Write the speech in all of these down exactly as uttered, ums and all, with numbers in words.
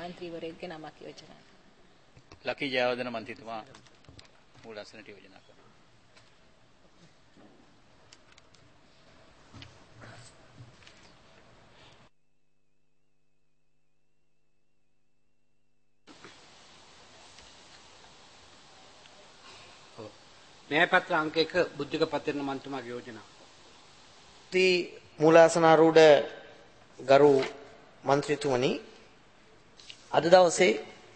මන්ත්‍රීවරයෙක්ගේ නමක් යෝජනා කරනවා. ලකී ජයවර්ධන මන්ත්‍රීතුමා මූලාසනට යෝජනා කරනවා. न्यायपत्र अंक एक बुद्धिक पत्र मंत्रिमंडल योजना ती मूलासनारूढ़ गरु मंत्रिතුමනි අද දවසේ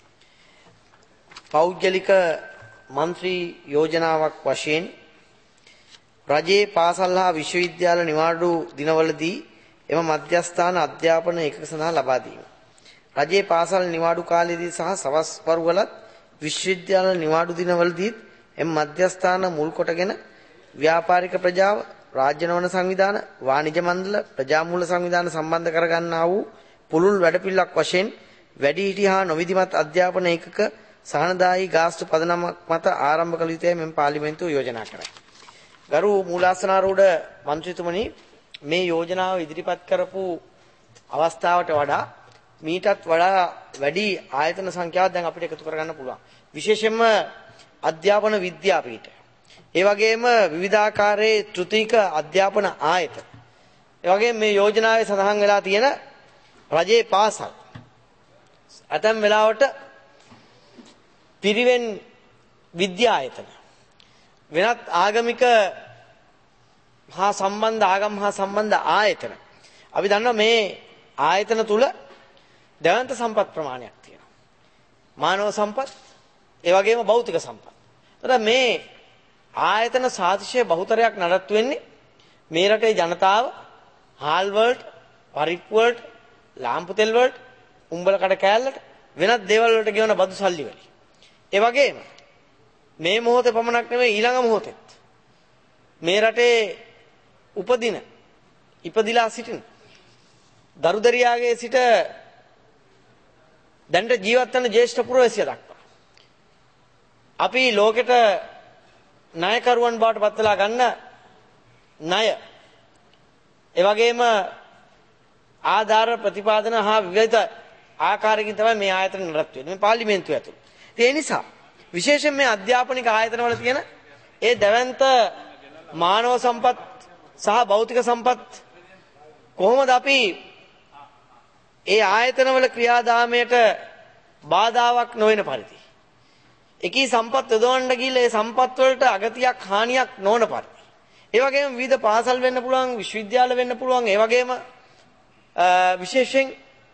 පෞද්ගලික මන්ත්‍රී යෝජනාවක් වශයෙන් රජයේ පාසල් හා විශ්වවිද්‍යාල නිවාඩු දිනවලදී එම මධ්‍යස්ථාන අධ්‍යාපන ඒකක සඳහා ලබා දීම. රජයේ පාසල් නිවාඩු කාලයේදී සහ සවස් වරුවලත් විශ්වවිද්‍යාල නිවාඩු දිනවලදී එම මධ්‍යස්ථාන මුල් කොටගෙන ව්‍යාපාරික ප්‍රජාව, රාජ්‍ය නවන සංවිධාන, වාණිජ මණ්ඩල, ප්‍රජාමූල සංවිධාන සම්බන්ධ කරගන්නා වූ පුළුල් වැඩපිළිවෙලක් වශයෙන් වැඩිහිටි හා නොවිධිමත් අධ්‍යාපන ඒකක සහනදායී ගාස්තු පදනමක් මත ආරම්භ කළ යුතුයි මෙම පාර්ලිමේන්තුව යෝජනා කරයි. ගරු මූලාසනාරූඪ මන්ත්‍රීතුමනි, මේ යෝජනාව ඉදිරිපත් කරපු අවස්ථාවට වඩා මීටත් වඩා වැඩි ආයතන සංඛ්‍යාවක් දැන් අපිට එකතු කරගන්න පුළුවන්. විශේෂයෙන්ම අධ්‍යාපන විද්‍යාපීඨ, ඒ වගේම විවිධාකාරයේ තෘතීක අධ්‍යාපන ආයතන, ඒ වගේම මේ යෝජනාවේ සඳහන් වෙලා තියෙන රජයේ පාසල්, ඇතැම් වෙලාවට පිරිවෙන් විද්‍යා ආයතන, වෙනත් ආගමික හා සම්බන්ධ ආගම් හා සම්බන්ධ ආයතන. අපි දන්නවා මේ ආයතන තුල දැවැන්ත සම්පත් ප්‍රමාණයක් තියෙනවා. මානව සම්පත්, ඒ වගේම භෞතික සම්පත්. එතකොට මේ ආයතන සාතිශය බහුතරයක් නඩත්තු වෙන්නේ මේ රටේ ජනතාව හාල් වලට, පරිප්පු වලට, ලාම්පු තෙල් වලට, උඹල කඩ කෑල්ලට, වෙනත් දේවල් වලට ගෙවන බදු සල්ලි වලින්. ඒ වගේම මේ මොහොතේ පමණක් නෙවෙයි ඊළඟ මොහොතෙත් මේ රටේ උපදින, ඉපදිලා සිටින දරුදරියාගේ සිට දැනට ජීවත් වෙන ජ්‍යෙෂ්ඨ පුරවැසියා දක්වා අපි ලෝකෙට ණයකරුවන් බවට පත් වෙලා ගන්න ණය, ඒ වගේම ආධාර ප්‍රතිපාදන හා විවිධ ආකාරයකින් තමයි මේ ආයතන නඩත්තු වෙන්නේ මේ පාර්ලිමේන්තුව ඇතුළේ. ඒ නිසා විශේෂයෙන් මේ අධ්‍යාපනික ආයතනවල තියෙන ඒ දැවැන්ත මානව සම්පත් සහ භෞතික සම්පත් කොහොමද අපි ඒ ආයතනවල ක්‍රියාදාමයට බාධාවක් නොවන පරිදි, එකී සම්පත් යොදවන්න ගිහිල්ලා ඒ සම්පත් වලට අගතියක් හානියක් නොවන පරිදි, ඒ වගේම විවිධ පාසල් වෙන්න පුළුවන්, විශ්වවිද්‍යාල වෙන්න පුළුවන්, ඒ වගේම විශේෂයෙන්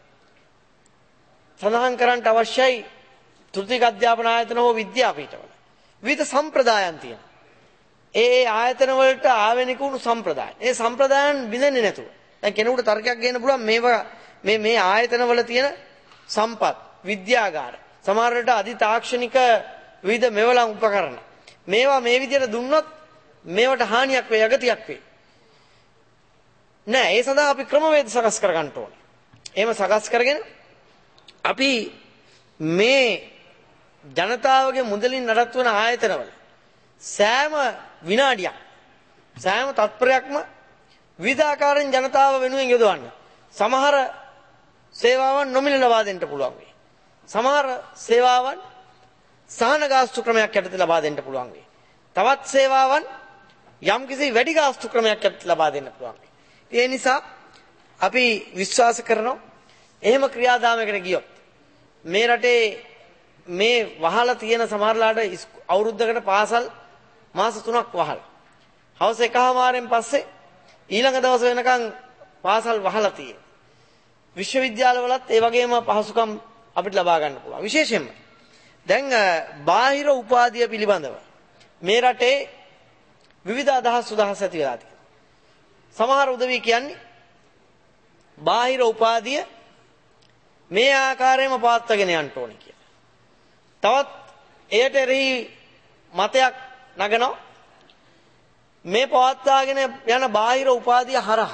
සඳහන් කරන්නට අවශ්‍යයි තෘතීක අධ්‍යාපන ආයතන හෝ විද්‍යාපීඨවල විවිධ සම්ප්‍රදායන් තියෙනවා. ඒ ඒ ආයතන වලට ආවෙනික වුණු සම්ප්‍රදායන්, ඒ සම්ප්‍රදායන් බිඳෙන්නේ නැතුව දැන් කෙනෙකුට තර්කයක් ගේන්න පුළුවන් මේවා මේ මේ ආයතන වල තියෙන සම්පත්, විද්‍යාගාර, සමහර විට අධි තාක්ෂණික විවිධ මෙවලම් උපකරණ මේවා මේ විදිහට දුන්නොත් මේවට හානියක් වේ, යගතියක් වේ. නෑ, ඒ සඳහා අපි ක්‍රමවේද සකස් කර ගන්න ඕනේ. එහෙම සකස් කරගෙන අපි මේ ජනතාවගේ මුදලින් නඩත්තු වන ආයතනවල සෑම විනාඩියක්, සෑම තත්පරයක්ම විවිධාකාරයෙන් ජනතාව වෙනුවෙන් යොදවන්න. සමහර සේවාවන් නොමිල ලබා දෙන්න පුළුවන් වෙයි. සමහර සේවාවන් සහන ගාස්තු ක්‍රමයක් යටතේ ලබා දෙන්න පුළුවන් වෙයි. තවත් සේවාවන් යම්කිසි වැඩි ගාස්තු ක්‍රමයක් යටතේ ලබා දෙන්න පුළුවන් වෙයි. ඒ නිසා අපි විශ්වාස කරනවා එහෙම ක්‍රියාදාමයකට ගියොත් මේ රටේ මේ වහලා තියෙන සමහරලාට අවුරුද්දකට පාසල් මාස තුනක් වහලා, හවස එකහමාරෙන් පස්සේ ඊළඟ දවස් වෙනකන් පාසල් වහලා තියෙනවා. විශ්වවිද්‍යාලවලත් ඒ වගේම පහසුකම් අපිට ලබා ගන්න පුළුවන්. විශේෂයෙන්ම දැන් බාහිර උපාධිය පිළිබඳව මේ රටේ විවිධ අදහස් සුදහස් ඇති වෙලා තියෙනවා. සමහර උදවි කියන්නේ බාහිර උපාධිය මේ ආකාරයෙන්ම පවත්වාගෙන යන්න ඕනේ කියලා. තවත් එයට එරෙහි මතයක් නගනවා මේ පවත්වාගෙන යන බාහිර උපාධිය හරහා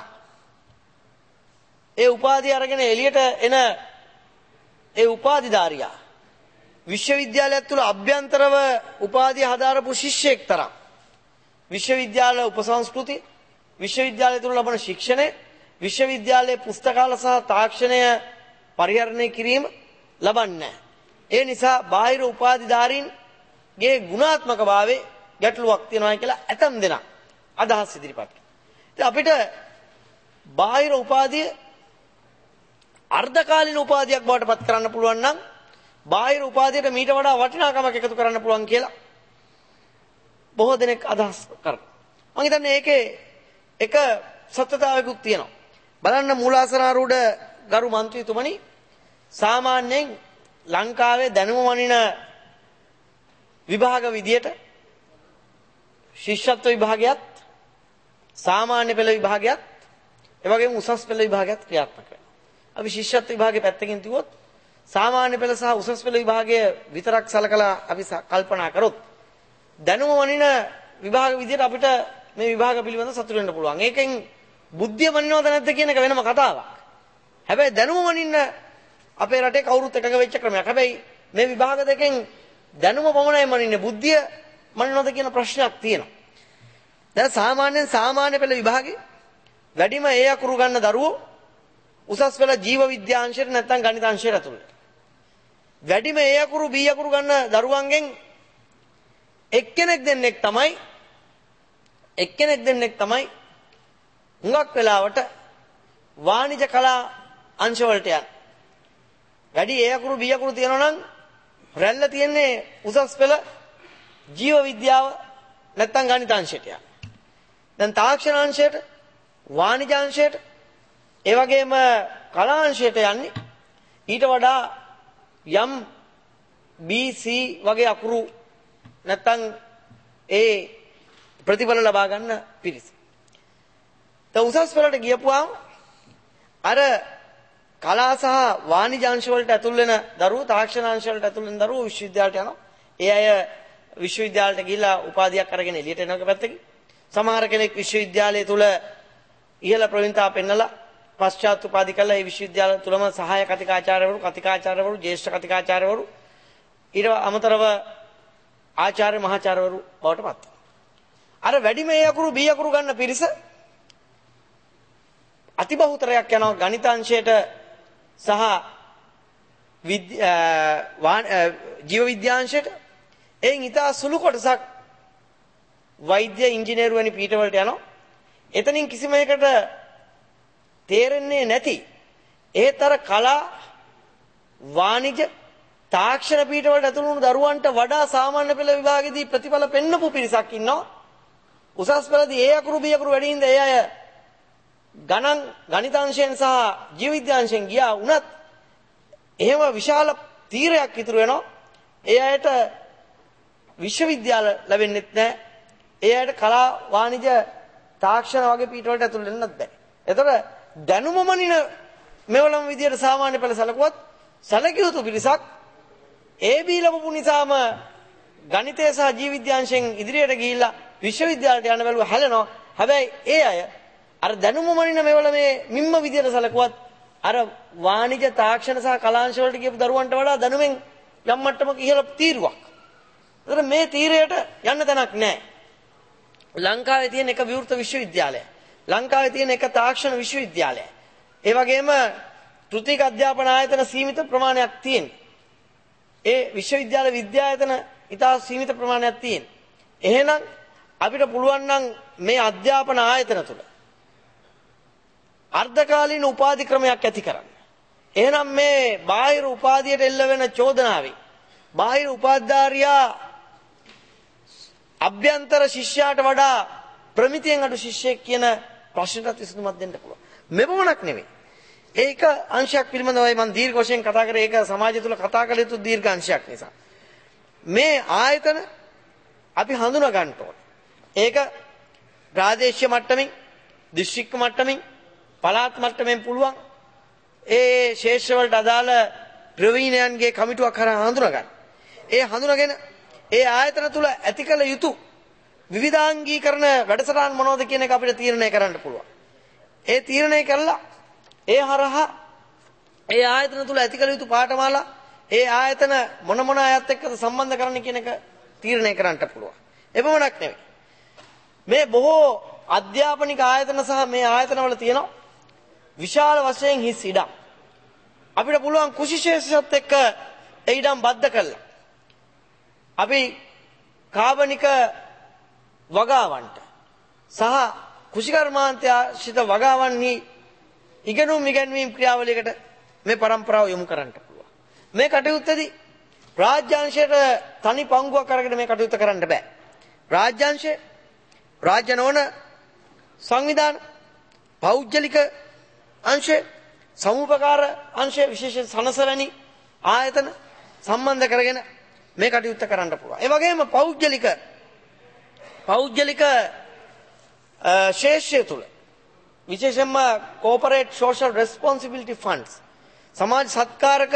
ඒ උපාධිය අරගෙන එළියට එන ඒ උපාධිධාරියා විශ්වවිද්‍යාලය තුළ අභ්‍යන්තරව උපාධිය හදාරපු ශිෂ්‍යයෙක් තරම් විශ්වවිද්‍යාල උපසංස්කෘතිය, විශ්වවිද්‍යාලය තුළ ලබන ශික්ෂණය, විශ්වවිද්‍යාලයේ පුස්තකාල සහ තාක්ෂණය පරිහරණය කිරීම, ලබන්නේ. ඒ නිසා බාහිර උපාධිධාරීන්ගේ ගුණාත්මක භාවයේ ගැටලුවක් තියෙනවා කියලා ඇතම් දෙනා අදහස් ඉදිරිපත් කරනවා. ඉතින් අපිට බාහිර උපාධිය අර්ධකාලීන උපාධියක් බවට පත් කරන්න පුළුවන් නම් බාහිර උපාධියට මීට වඩා වටිනාකමක් එකතු කරන්න පුළුවන් කියලා බොහෝ දෙනෙක් අදහස් කරනවා. මම හිතන්නේ ඒකේ එක සත්‍යතාවයකුත් තියෙනවා. බලන්න මූලාසනාරූඪ ගරු මන්ත්‍රීතුමනි සාමාන්‍යයෙන් ලංකාවේ දැනුම වනින විභාග විදියට ශිෂ්‍යත්ව විභාගයත් සාමාන්‍ය පෙළ විභාගයත් ඒ වගේම උසස් පෙළ විභාගයත් ක්‍රියාත්මක වෙනවා. අපි ශිෂ්‍යත්ව විභාගයේ පැත්තකින් තියුවොත් සාමාන්‍ය පෙළ සහ උසස් පෙළ විභාගය විතරක් සලකලා අපි කල්පනා කරොත් දැනුම වනින විභාග විදියට අපිට මේ විභාග පිළිබඳව සතුටු වෙන්න පුළුවන්. ඒකෙන් බුද්ධිය වනිනවද නැද්ද කියන එක වෙනම කතාවක්. හැබැයි දැනුම වනින්න අපේ රටේ කවුරුත් එකඟ වෙච්ච ක්‍රමයක්. හැබැයි මේ විභාග දෙකෙන් දැනුම පමණයි වනින්නේ බුද්ධිය වනිනවද කියන ප්‍රශ්නයක් තියෙනවා. දැන් සාමාන්‍යයෙන් සාමාන්‍ය පෙළ විභාගේ වැඩිම ඒ අකුරු ගන්න දරුවෝ උසස් පෙළ ජීව විද්‍යාංශයට නැත්නම් ගණිතාංශයට ඇතුළට. වැඩිම ඒ අකුරු බී අකුරු ගන්න දරුවන්ගෙන් එක්කෙනෙක් දෙන්නෙක් තමයි එක්කෙනෙක් දෙන්නෙක් තමයි හුඟක් වෙලාවට වාණිජ කලා අංශ වලට යන. වැඩි ඒ අකුරු බී අකුරු තියෙනවා නම් රැල්ල තියෙන්නේ උසස් පෙළ ජීව විද්‍යාව නැත්නම් ගණිතාංශයට යන. දැන් තාක්ෂණ අංශයට වාණිජ අංශයට ඒ වගේම කලා අංශයට යන්නේ ඊට වඩා යම් බී සී වගේ අකුරු නැත්නම් ඒ ප්‍රතිඵල ලබා ගන්න පිරිස. ත උසස් පෙළට ගියපුවාම අර කලා සහ වාණිජ අංශ වලට ඇතුල් වෙන දරුවෝ තාක්ෂණ අංශ වලට ඇතුල් වෙන දරුවෝ විශ්වවිද්‍යාලයට යනවා. ඒ අය විශ්වවිද්‍යාලයට ගිහිලා උපාධියක් අරගෙන එළියට එන පැත්තකින් සමහර කෙනෙක් විශ්වවිද්‍යාලය තුල ඉහළ ප්‍රවීණතාව පෙන්නලා පශ්චාත් උපාධි කළා. ඒ විශ්වවිද්‍යාල තුලම සහායක කතිකාචාර්යවරු, කතිකාචාර්යවරු, ජ්‍යෙෂ්ඨ කතිකාචාර්යවරු ඊට අමතරව ආචාර්ය මහාචාර්යවරු බවට පත් වෙනවා. අර වැඩිම ඒ අකුරු බී අකුරු ගන්න පිරිස අතිබහුතරයක් යනවා ගණිතාංශයට සහ ජීව විද්‍යාංශයට. එයින් ඉතා සුළු කොටසක් වෛද්‍ය ඉංජිනේරු වැනි පීඨවලට යනවා. එතනින් කිසිම එකකට තේරෙන්නේ නැති ඒත් අර කලා වාණිජ තාක්ෂණ පීඨවලට ඇතුළු වුණු දරුවන්ට වඩා සාමාන්‍ය පෙළ විභාගයේදී ප්‍රතිඵල පෙන්නපු පිරිසක් ඉන්නවා. උසස් පෙළදී ඒ අකුරු බී අකුරු වැඩි හින්දා ඒ අය ගණන් ගණිතාංශයෙන් සහ ජීව විද්‍යාංශයෙන් ගියා වුණත් එහෙම විශාල තීරයක් ඉතුරු වෙනවා. ඒ අයට විශ්වවිද්‍යාල ලැබෙන්නෙත් නැහැ. ඒ අයට කලා වාණිජ තාක්ෂණ වගේ පීඨවලට ඇතුල් වෙන්නත් බැහැ. ඒතර දැනුම මනින මෙවලම විදියට සාමාන්‍ය පෙළ සැලකුවත් සැලකිය යුතු පිරිසක් ඒ බී ලැබපු නිසාම ගණිතය සහ ජීව විද්‍යාංශයෙන් ඉදිරියට ගිහිල්ලා විශ්වවිද්‍යාලයට යන බැලුව හැලෙනවා. හැබැයි ඒ අය අර දැනුම මනින මෙවල මේ මිම්ම විදියට සැලකුවත් අර වාණිජ තාක්ෂණ සහ කලාංශ වලට ගියපු දරුවන්ට වඩා දැනුමෙන් යම් මට්ටමක ඉහළ තීරුවක්. ඒතර මේ තීරයට යන්න තැනක් නැහැ. ලංකාවේ තියෙන එක විවෘත විශ්වවිද්‍යාලය. ලංකාවේ තියෙන එක තාක්ෂණ විශ්වවිද්‍යාලය. ඒ වගේම තෘතීක අධ්‍යාපන ආයතන සීමිත ප්‍රමාණයක් තියෙනවා. ඒ විශ්වවිද්‍යාල විද්‍යායතන ඉතා සීමිත ප්‍රමාණයක් තියෙනවා. එහෙනම් අපිට පුළුවන් නම් මේ අධ්‍යාපන ආයතන තුල අර්ධකාලීන උපාධි ක්‍රමයක් ඇති කරන්න. එහෙනම් මේ බාහිර උපාධියට එල්ල වෙන චෝදනාවේ බාහිර උපාධිධාරියා අභ්‍යන්තර ශිෂ්‍යයාට වඩා ප්‍රමිතියෙන් අඩු ශිෂ්‍යයෙක් කියන ප්‍රශ්නටත් විසඳුමක් දෙන්න පුළුවන්. මෙපමණක් නෙවෙයි. ඒක අංශයක් පිළිබඳවයි මම දීර්ඝ වශයෙන් කතා කරේ. ඒක සමාජය තුල කතා කළ යුතු දීර්ඝ අංශයක් නිසා. මේ ආයතන අපි හඳුනා ගන්න ඕනේ. ඒක ප්‍රාදේශීය මට්ටමින්, දිස්ත්‍රික්ක මට්ටමින්, පළාත් මට්ටමින් පුළුවන් ඒ ශේෂ්ත්‍ර වලට අදාළ ප්‍රවීණයන්ගේ කමිටුවක් කරා හඳුනා ගන්න. ඒ හඳුනාගෙන ඒ ආයතන තුල ඇති කළ යුතු විවිධාංගීකරණ වැඩසටහන් මොනවද කියන එක අපිට තීරණය කරන්න පුළුවන්. ඒ තීරණය කළා ඒ හරහා ඒ ආයතන තුල ඇති කළ යුතු පාඨමාලා ඒ ආයතන මොන මොන අයත් එක්කද සම්බන්ධ කරන්න කියන එක තීරණය කරන්න පුළුවන්. එපමණක් නෙවෙයි. මේ බොහෝ අධ්‍යාපනික ආයතන සහ මේ ආයතනවල තියෙන විශාල වශයෙන් හිස් ඉඩම්. අපිට පුළුවන් කුෂිශේෂයත් එක්ක ඒ ඉඩම් බද්ධ කළා. අපි කාබනික වගාවන්ට සහ කුෂිකර්මාන්තය ආශ්‍රිත වගාවන්හි ඉගෙනුම් ඉගැන්වීම් ක්‍රියාවලියකට මේ પરම්පරාව යොමු කරන්න පුළුවන්. මේ කටයුත්තේදී රාජ්‍යාංශයට තනි පංගුවක් අරගෙන මේ කටයුත්ත කරන්න බෑ. රාජ්‍යාංශය, රාජ්‍ය නොවන සංවිධාන, පෞද්ගලික අංශය, සමුපකාර අංශය, විශේෂයෙන් සනසවැනි ආයතන සම්බන්ධ කරගෙන මේ කටයුත්ත කරන්න පුළුවන්. ඒ වගේම පෞද්ගලික පෞද්ගලික ශේෂ්‍ය තුල විශේෂයෙන්ම corporate social responsibility funds සමාජ සත්කාරක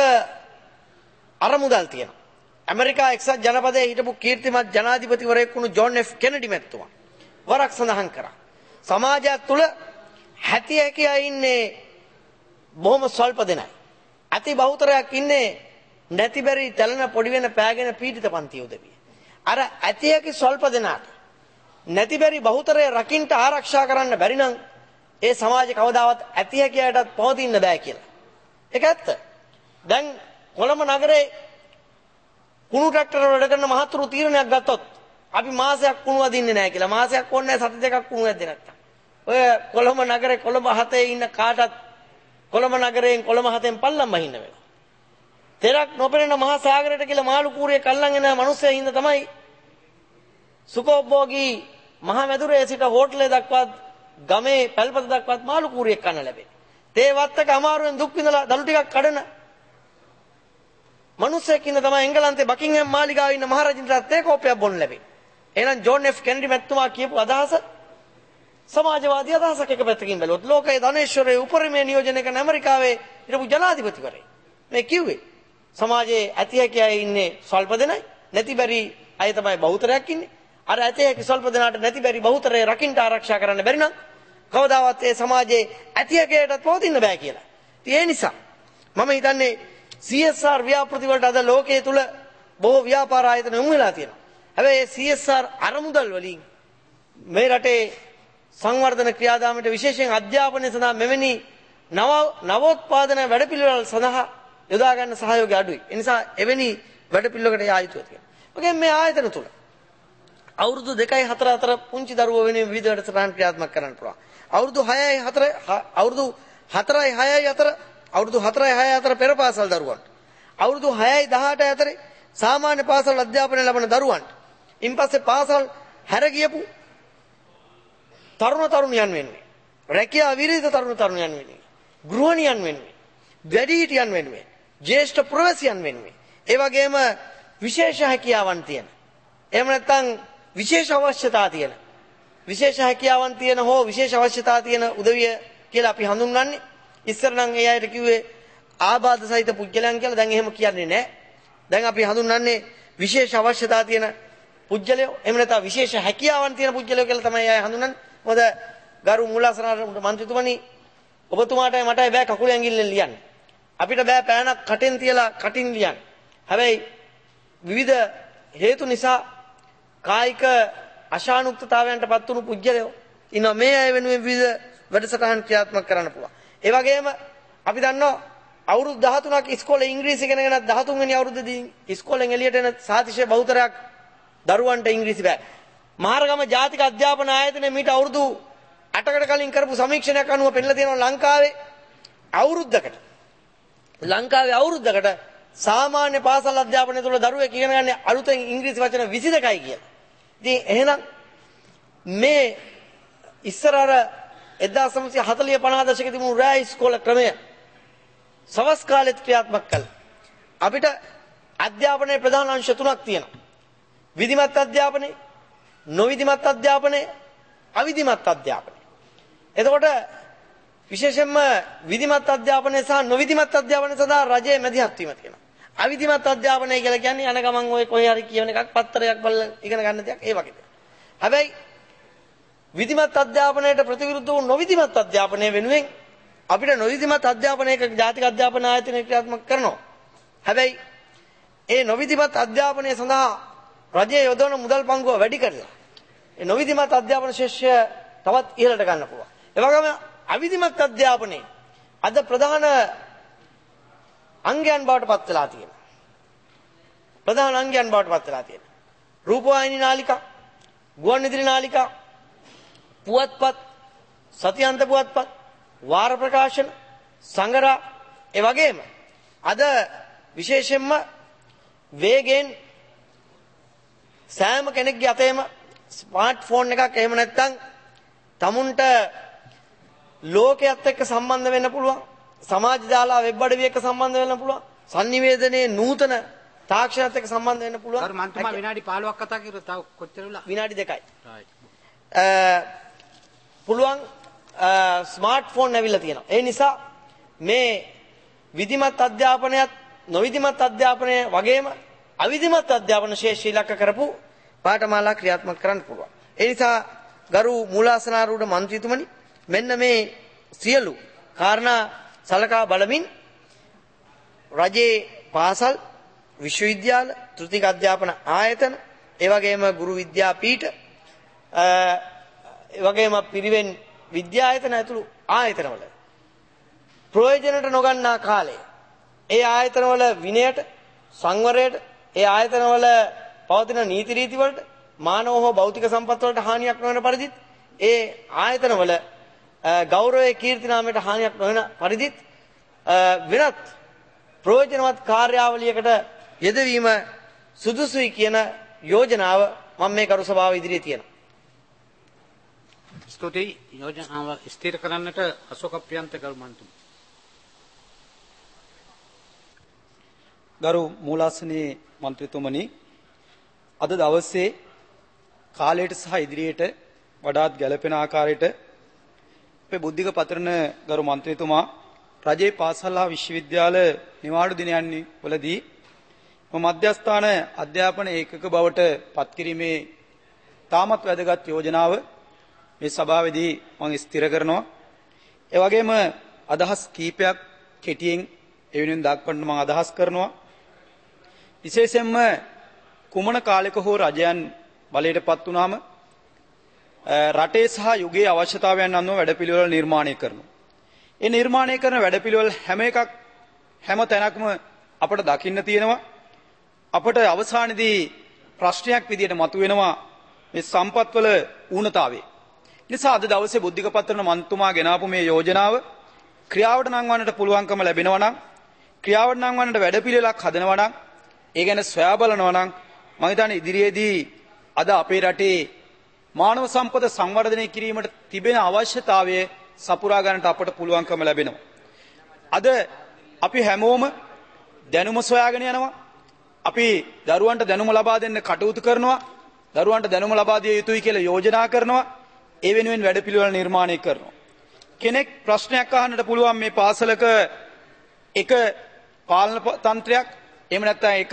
අරමුදල් තියෙනවා. ඇමරිකා එක්සත් ජනපදයේ හිටපු කීර්තිමත් ජනාධිපතිවරයෙකු වුණු ජොන් එෆ් කෙනඩි මැතිතුමා වරක් සඳහන් කරා. සමාජය තුළ හැටි හැකි අය ඉන්නේ බොහොම ස්වල්ප දෙනයි. අති බහුතරයක් ඉන්නේ නැති බැරි තැලෙන පොඩි වෙන පෑගෙන පීඩිත පන්තිය උදවිය. අර ඇති හැකි ස්වල්ප දෙනාට නැති බැරි බහුතරය රකින්ට ආරක්ෂා කරන්න බැරි නම් ඒ සමාජය කවදාවත් ඇති හැකි අයටත් පවතින්න බෑ කියලා. ඒක ඇත්ත. දැන් කොළඹ නගරේ කුණු ට්‍රැක්ටර වැඩ කරන මහතුරු තීරණයක් ගත්තොත් අපි මාසයක් කුණු අදින්නේ නැහැ කියලා. මාසයක් ඕනේ නැහැ, සති දෙකක් කුණු ඇද්දේ නැත්තම්. ඔය කොළඹ නගරේ කොළඹ හතේ ඉන්න කාටත් කොළඹ නගරයෙන් කොළඹ හතෙන් පල්ලම් බහින්න වෙනවා. තෙරක් නොපෙනෙන මහා සාගරයට කියලා මාළු කූරිය කල්ලන් එන මිනිස්සෙයි හින්දා තමයි සුකෝපභෝගී මහා මැදුරේ සිට හෝටලේ දක්වාත් ගමේ පැල්පත දක්වාත් මාළු කූරියක් කන්න ලැබෙන්නේ. තේ වත්තක අමාරුවෙන් දුක් විඳලා දළු ටිකක් කඩන මිනිස්සෙක් ඉන්න තමයි එංගලන්තේ බකින්හෑම් මාලිගාවේ ඉන්න මහරජින්ටත් තේ කෝපයක් බොන්න ලැබෙන්නේ. එහෙනම් ජෝන් එෆ් කෙනඩි මැතිතුමා කියපු අදහස සමාජවාදී අදහසක් එක පැත්තකින් බැලුවොත් ලෝකයේ ධනේශ්වරයේ උපරිමයේ නියෝජනය කරන ඇමරිකාවේ හිටපු ජනාධිපතිවරයෙක් මේ කිව්වේ සමාජයේ ඇති හැකි අය ඉන්නේ ස්වල්ප දෙනයි, නැති බැරි අය තමයි බහුතරයක් ඉන්නේ. අර ඇති හැකි ස්වල්ප දෙනාට නැති බැරි බහුතරය රකින්න ආරක්ෂා කරන්න බැරි නම් කවදාවත් ඒ සමාජයේ ඇති හැකියටත් පවතින්න බෑ කියලා. ඉතින් ඒ නිසා මම හිතන්නේ සී එස් ආර් ව්‍යාපෘති වලට අද ලෝකයේ තුල බොහෝ ව්‍යාපාර ආයතන යොමු වෙලා තියෙනවා. හැබැයි ඒ සී එස් ආර් අරමුදල් වලින් මේ රටේ සංවර්ධන ක්‍රියාදාමයට විශේෂයෙන් අධ්‍යාපනය සඳහා මෙවැනි නව නවෝත්පාදන වැඩපිළිවෙළ සඳහා යොදා ගන්න සහයෝගය අඩුයි. ඒ නිසා එවැනි වැඩපිළිවෙලකට යා යුතුයි කියලා. ඔකෙන් මේ ආයතන තුල අවුරුදු දෙකයි හතර අතර පුංචි දරුවෝ වෙනුවෙන් විවිධ වැඩසටහන් ක්‍රියාත්මක කරන්න පුළුවන්. අවුරුදු හයයි හතර අවුරුදු හතරයි හයයි අතර අවුරුදු හතරයි හයයි අතර පෙර පාසල් දරුවන්ට, අවුරුදු හයයි දහඅටයි අතරේ සාමාන්‍ය පාසල් අධ්‍යාපනය ලබන දරුවන්ට, ඉන්පස්සේ පාසල් හැර ගියපු තරුණ තරුණියන් වෙනුවෙන්, රැකියා විරහිත තරුණ තරුණියන් වෙනුවෙන්, ගෘහණියන් වෙනුවෙන්, වැඩිහිටියන් වෙනුවෙන්, ජ්‍යෙෂ්ඨ පුරවැසියන් වෙනුවෙන්, ඒ වගේම විශේෂ හැකියාවන් තියෙන, එහෙම නැත්නම් විශේෂ අවශ්‍යතා තියෙන, විශේෂ හැකියාවන් තියෙන හෝ විශේෂ අවශ්‍යතා තියෙන උදවිය කියලා අපි හඳුන්වන්නේ. ඉස්සර නම් ඒ අයට කිව්වේ ආබාධ සහිත පුජ්‍යලයන් කියලා. දැන් එහෙම කියන්නේ නැහැ. දැන් අපි හඳුන්වන්නේ විශේෂ අවශ්‍යතා තියෙන පුජ්‍යලයෝ, එහෙම නැත්නම් විශේෂ හැකියාවන් තියෙන පුජ්‍යලයෝ කියලා තමයි අය හඳුන්වන්නේ. මොකද ගරු මුලාසනාර මන්ත්‍රීතුමනි, ඔබතුමාටයි මටයි බෑ කකුල ඇඟිල්ලෙන් ලියන්න. අපිට බෑ පෑනක් කටෙන් තියලා කටින් ලියන්න. හැබැයි විවිධ හේතු නිසා කායික අශානුක්තතාවයන්ටපත් වුණු පුජ්‍යලයෝ ඉන්නවා. මේ අය වෙනුවෙන් විවිධ වැඩසටහන් ක්‍රියාත්මක කරන්න පුළුවන්. ඒ වගේම අපි දන්නවා අවුරුදු දහතුනක් ඉස්කෝලේ ඉංග්‍රීසි ඉගෙනගෙන දහතුන් වෙනි අවුරුද්දේදී ඉස්කෝලෙන් එළියට එන සාතිශය බහුතරයක් දරුවන්ට ඉංග්‍රීසි බෑ. මහරගම ජාතික අධ්‍යාපන ආයතනයේ මීට අවුරුදු අටකට කලින් කරපු සමීක්ෂණයක් අනුව පෙන්නලා තියෙනවා ලංකාවේ අවුරුද්දකට ලංකාවේ අවුරුද්දකට සාමාන්‍ය පාසල් අධ්‍යාපනය තුළ දරුවෙක් ඉගෙන ගන්න අලුතෙන් ඉංග්‍රීසි වචන විසි දෙකයි කියලා. ඉතින් එහෙනම් මේ ඉස්සර අර එක්දාස් නවසිය හතලිහ පනහ දශකයේ තිබුණු රෑ ඉස්කෝල ක්‍රමය සවස් කාලෙත් ක්‍රියාත්මක කළා. අපිට අධ්‍යාපනයේ ප්‍රධාන අංශ තුනක් තියෙනවා. විධිමත් අධ්‍යාපනය, නොවිධිමත් අධ්‍යාපනය, අවිධිමත් අධ්‍යාපනය. එතකොට විශේෂයෙන්ම විධිමත් අධ්‍යාපනය සහ නොවිධිමත් අධ්‍යාපනය සඳහා රජයේ මැදිහත් වීම තියෙනවා. අවිධිමත් අධ්‍යාපනය කියලා කියන්නේ යන ගමන් ඔය කොහේ හරි කියවන එකක්, පත්තරයක් බලලා ඉගෙන ගන්න දෙයක්, ඒ වගේ දෙයක්. හැබැයි විධිමත් අධ්‍යාපනයට ප්‍රතිවිරුද්ධ වූ නොවිධිමත් අධ්‍යාපනය වෙනුවෙන් අපිට නොවිධිමත් අධ්‍යාපනයක ජාතික අධ්‍යාපන ආයතනය ක්‍රියාත්මක කරනවා. හැබැයි ඒ නොවිධිමත් අධ්‍යාපනය සඳහා රජයේ යොදවන මුදල් පංගුව වැඩි කරලා ඒ නොවිධිමත් අධ්‍යාපන ශිෂ්‍ය තවත් ඉහළට ගන්න පුළුවන්. ඒ වගේම අවිධිමත් අධ්‍යාපනයේ අද ප්‍රධාන අංගයන් බවට පත් වෙලා තියෙනවා. ප්‍රධාන අංගයන් බවට පත් වෙලා තියෙනවා. රූපවාහිනී නාලිකා, ගුවන්විදුලි නාලිකා, පුවත්පත්, සතියන්ත පුවත්පත්, වාර ප්‍රකාශන, සංගරා, ඒ වගේම අද විශේෂයෙන්ම වේගෙන් සෑම කෙනෙක්ගේ අතේම ස්මාර්ට් ෆෝන් එකක් එහෙම නැත්නම් tamunට ලෝකයේත් එක්ක සම්බන්ධ වෙන්න පුළුවන්, සමාජ දාලා වෙබ් අඩවි එක්ක සම්බන්ධ වෙන්න පුළුවන්, sannivedanaye නූතන තාක්ෂණයත් එක්ක සම්බන්ධ වෙන්න පුළුවන්. අර මන්තුමා විනාඩි පහළොවක් කතා කරුවා. තව කොච්චර වෙලා? විනාඩි දෙකයි. රයිට්. පුළුවන් ස්මාර්ට් ෆෝන් ඇවිල්ලා තියෙනවා. ඒ නිසා මේ විධිමත් අධ්‍යාපනයත් නොවිධිමත් අධ්‍යාපනය වගේම අවිධිමත් අධ්‍යාපන ශේෂ්ඨ ඉලක්ක කරපු පාඨමාලා ක්‍රියාත්මක කරන්න පුළුවන්. ඒ නිසා ගරු මූලාසනාරූඪ මන්ත්‍රීතුමනි, මෙන්න මේ සියලු කාරණා සලකා බලමින් රජයේ පාසල්, විශ්වවිද්‍යාල, තෘතික අධ්‍යාපන ආයතන, ඒ වගේම ගුරු විද්‍යාපීඨ, ඒ වගේම පිරිවෙන් විද්‍යායතන ඇතුළු ආයතනවල ප්‍රයෝජනට නොගන්නා කාලේ ඒ ආයතනවල විනයට, සංවරයට, ඒ ආයතනවල පවතින නීති රීති වලට, මානව හෝ භෞතික සම්පත් වලට හානියක් නොවන පරිදිත්, ඒ ආයතනවල ගෞරවයේ කීර්ති නාමයට හානියක් නොවන පරිදිත් වෙනත් ප්‍රයෝජනවත් කාර්යාවලියකට යෙදවීම සුදුසුයි කියන යෝජනාව මම මේ කරු සභාව ඉදිරියේ තියෙනවා. ස්තුතියි. යෝජනාව ස්ථිර කරන්නට අශෝක ප්‍රියන්ත ගරු මන්තුමා. ගරු මූලාසනයේ මන්ත්‍රීතුමනි, අද දවසේ කාලයට සහ ඉදිරියට වඩාත් ගැළපෙන ආකාරයට අපේ බුද්ධික පතරණ ගරු මන්ත්‍රීතුමා රජයේ පාසල් හා විශ්වවිද්‍යාල නිවාඩු දිනයන් වලදී මධ්‍යස්ථාන අධ්‍යාපන ඒකක බවට පත්කිරීමේ තාමත් වැදගත් යෝජනාව මේ සභාවේදී මම ස්ථිර කරනවා. ඒ වගේම අදහස් කීපයක් කෙටියෙන් ඒ වෙනුවෙන් දක්වන්න මම අදහස් කරනවා. විශේෂයෙන්ම කුමන කාලයක හෝ රජයන් බලයටපත් වුණාම රටේ සහ යුගයේ අවශ්‍යතාවයන් අනුව වැඩපිළිවෙළ නිර්මාණය කරනවා. ඒ නිර්මාණය කරන වැඩපිළිවෙළ හැම එකක් හැම තැනක්ම අපට දකින්න තියෙනවා. අපට අවසානයේදී ප්‍රශ්නයක් විදියට මතුවෙනවා මේ සම්පත්වල ඌනතාවය. නිසා අද දවසේ බුද්ධික පත්‍රන මන්තුමා ගෙනාපු මේ යෝජනාව ක්‍රියාවට නංවන්නට පුළුවන්කම ලැබෙනවා නම්, ක්‍රියාවට නංවන්නට වැඩපිළිවෙලක් හදනවා නම්, ඒ ගැන සොයා බලනවා නම් මම හිතන්නේ ඉදිරියේදී අද අපේ රටේ මානව සම්පත සංවර්ධනය කිරීමට තිබෙන අවශ්‍යතාවය සපුරා ගන්නට අපට පුළුවන්කම ලැබෙනවා. අද අපි හැමෝම දැනුම සොයාගෙන යනවා. අපි දරුවන්ට දැනුම ලබා දෙන්න කටයුතු කරනවා. දරුවන්ට දැනුම ලබා දිය යුතුයි කියලා යෝජනා කරනවා. ඒ වෙනුවෙන් වැඩපිළිවෙළ නිර්මාණය කරනවා. කෙනෙක් ප්‍රශ්නයක් අහන්නට පුළුවන් මේ පාසලක එක පාලන තන්ත්‍රයක් එහෙම නැත්නම් එක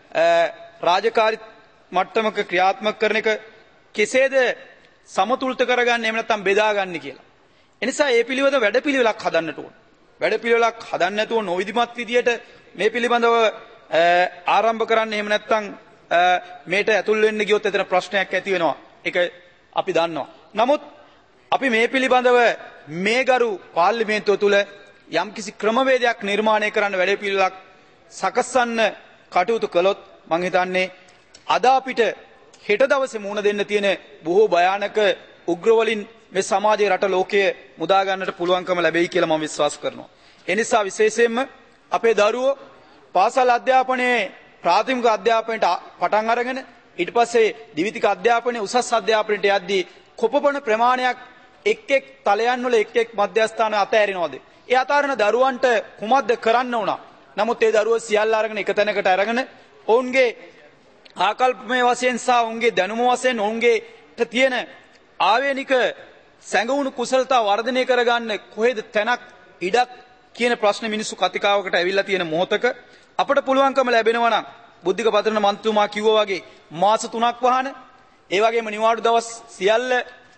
රාජකාරී මට්ටමක ක්‍රියාත්මක කරන එක කෙසේද සමතුලිත කරගන්නේ එහෙම නැත්නම් බෙදාගන්නේ කියලා. එනිසා මේ පිළිවෙත වැඩපිළිවෙලක් හදන්නට ඕන. වැඩපිළිවෙලක් හදන්න නැතුව නොවිධිමත් විදියට මේ පිළිබඳව ආරම්භ කරන්න එහෙම නැත්නම් මේට ඇතුල් වෙන්න ගියොත් එතන ප්‍රශ්නයක් ඇති වෙනවා. ඒක අපි දන්නවා. නමුත් අපි මේ පිළිබඳව මේ ගරු පාර්ලිමේන්තුව තුළ යම්කිසි ක්‍රමවේදයක් නිර්මාණය කරන්න වැඩපිළිවෙලක් සකස්සන්න කටයුතු කළොත් මම හිතන්නේ අද අපිට හෙට දවසේ මුණ දෙන්න තියෙන බොහෝ භයානක උග්‍රවලින් මේ සමාජයේ රට ලෝකයේ මුදා ගන්නට පුළුවන්කම ලැබෙයි කියලා මම විශ්වාස කරනවා. ඒ නිසා විශේෂයෙන්ම අපේ දරුවෝ පාසල් අධ්‍යාපනයේ ප්‍රාථමික අධ්‍යාපනයට පටන් අරගෙන ඊට පස්සේ දිවිතික අධ්‍යාපනයේ උසස් අධ්‍යාපනයට යද්දී කොපමණ ප්‍රමාණයක් එක් එක් තලයන් වල එක් එක් මධ්‍යස්ථාන අතෑරිනවද? ඒ අතාරන දරුවන්ට කුමක්ද කරන්න උනා? නමුත් ඒ දරුවෝ සියල්ල අරගෙන එක තැනකට අරගෙන ඔවුන්ගේ ආකල්පමය වශයෙන් සහ ඔවුන්ගේ දැනුම වශයෙන් ඔවුන්ගේ තියෙන ආවේනික සැඟවුණු කුසලතා වර්ධනය කරගන්න කොහෙද තැනක් ඉඩක් කියන ප්‍රශ්න මිනිස්සු කතිකාවකට ඇවිල්ලා තියෙන මොහොතක අපට පුළුවන්කම ලැබෙනවා නම් බුද්ධික පතරණ මන්ත්‍රීතුමා කිව්වා වගේ මාස තුනක් වහන, ඒ වගේම නිවාඩු දවස් සියල්ල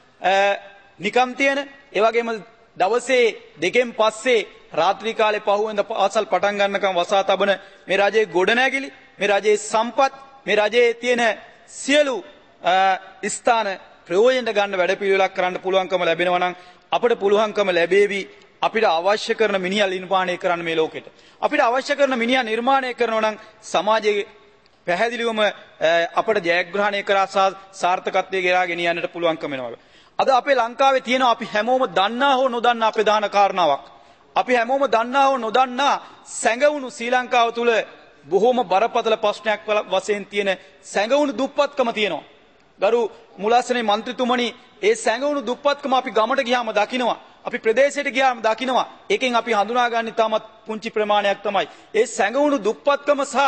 නිකම් තියෙන, ඒ වගේම දවසේ දෙකෙන් පස්සේ රාත්‍රී කාලේ පහුවෙන්ද පාසල් පටන් ගන්නකම් වසා තබන මේ රජයේ ගොඩනැගිලි, මේ රජයේ සම්පත්, මේ රජයේ තියෙන සියලු ස්ථාන ප්‍රයෝජනට ගන්න වැඩපිළිවෙලක් කරන්න පුළුවන්කම ලැබෙනවා නම් අපට පුළුවන්කම ලැබෙවි අපිට අවශ්‍ය කරන මිනිහා නිර්මාණය කරන්න මේ ලෝකෙට. අපිට අවශ්‍ය කරන මිනිහා නිර්මාණය කරනවා නම් සමාජයේ පැහැදිලිවම අපට ජයග්‍රහණය කරා සාර්ථකත්වයේ ගෙරා ගෙනියන්නට පුළුවන්කම වෙනවා. අද අපේ ලංකාවේ තියෙන අපි හැමෝම දන්නා හෝ නොදන්නා ප්‍රධාන කාරණාවක්. අපි හැමෝම දන්නා හෝ නොදන්නා සැඟවුණු ශ්‍රී ලංකාව තුළ බොහෝම බරපතල ප්‍රශ්නයක් වශයෙන් තියෙන සැඟවුණු දුප්පත්කම තියෙනවා. ගරු මුලාසනේ මන්ත්‍රීතුමනි, ඒ සැඟවුණු දුප්පත්කම අපි ගමට ගියාම දකිනවා. අපි ප්‍රදේශයට ගියාම දකිනවා. ඒකෙන් අපි හඳුනාගන්නේ තාමත් පුංචි ප්‍රමාණයක් තමයි. ඒ සැඟවුණු දුප්පත්කම සහ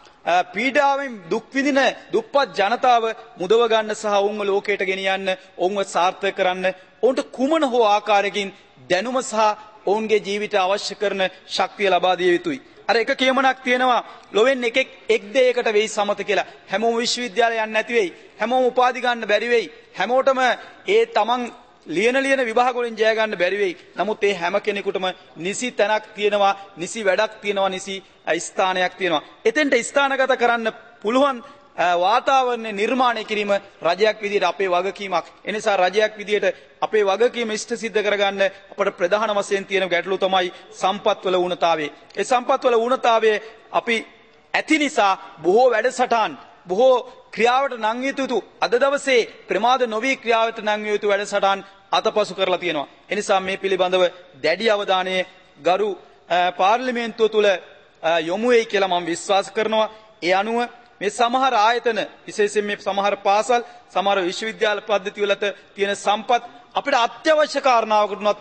පීඩාවෙන් දුක් විඳින දුප්පත් ජනතාව මුදව ගන්න සහ ඔවුන්ව ලෝකයට ගෙනියන්න, ඔවුන්ව සාර්ථක කරන්න ඔවුන්ට කුමන හෝ ආකාරයකින් දැනුම සහ ඔවුන්ගේ ජීවිත අවශ්‍ය කරන ශක්තිය ලබා දිය යුතුයි. අර එක කියමනක් තියෙනවා, ලොවෙන් එකෙක් එක් දෙයකට වෙයි සමත කියලා. හැමෝම විශ්වවිද්‍යාලය යන්නේ නැති වෙයි. හැමෝම උපාධි ගන්න බැරි වෙයි. හැමෝටම ඒ තමන් ලියන ලියන විභාග වලින් ජය ගන්න බැරි වෙයි. නමුත් ඒ හැම කෙනෙකුටම නිසි තැනක් තියෙනවා, නිසි වැඩක් තියෙනවා, නිසි ස්ථානයක් තියෙනවා. එතෙන්ට ස්ථානගත කරන්න පුළුවන් වාතාවරණය නිර්මාණය කිරීම රජයක් විදිහට අපේ වගකීමක්. එනිසා රජයක් විදිහට අපේ වගකීම ඉෂ්ට සිද්ධ කරගන්න අපට ප්‍රධාන වශයෙන් තියෙන ගැටලුව තමයි සම්පත්වල ඌනතාවය. ඒ සම්පත්වල ඌනතාවය අපි ඇති නිසා බොහෝ වැඩසටහන්, බොහෝ ක්‍රියාවට නං යුතු අද දවසේ ප්‍රමාද නොවී ක්‍රියාවට නං යුතු වැඩසටහන් අතපසු කරලා තියෙනවා. එනිසා මේ පිළිබඳව දැඩි අවධානය ගරු පාර්ලිමේන්තුව තුළ යොමු වෙයි කියලා මම විශ්වාස කරනවා. ඒ අනුව මේ සමහර ආයතන, විශේෂයෙන් මේ සමහර පාසල්, සමහර විශ්වවිද්‍යාල පද්ධතිවලට තියෙන සම්පත් අපිට අත්‍යවශ්‍ය කාරණාවකටවත්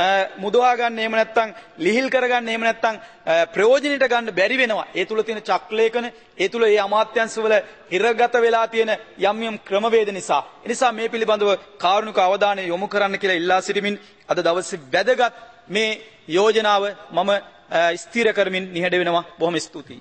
මුදවා ගන්න, එහෙම නැත්නම් ලිහිල් කරගන්න, එහෙම නැත්නම් ප්‍රයෝජනෙට ගන්න බැරි වෙනවා. ඒ තුල තියෙන චක්ලේඛන, ඒ තුල ඒ අමාත්‍යංශවල හිරගත වෙලා තියෙන යම් යම් ක්‍රමවේද නිසා. ඒ නිසා මේ පිළිබඳව කාරුණික අවධානය යොමු කරන්න කියලා ඉල්ලා සිටිමින් අද දවසේ වැදගත් මේ යෝජනාව මම ස්ථිර කරමින් නිහඬ වෙනවා. බොහොම ස්තුතියි.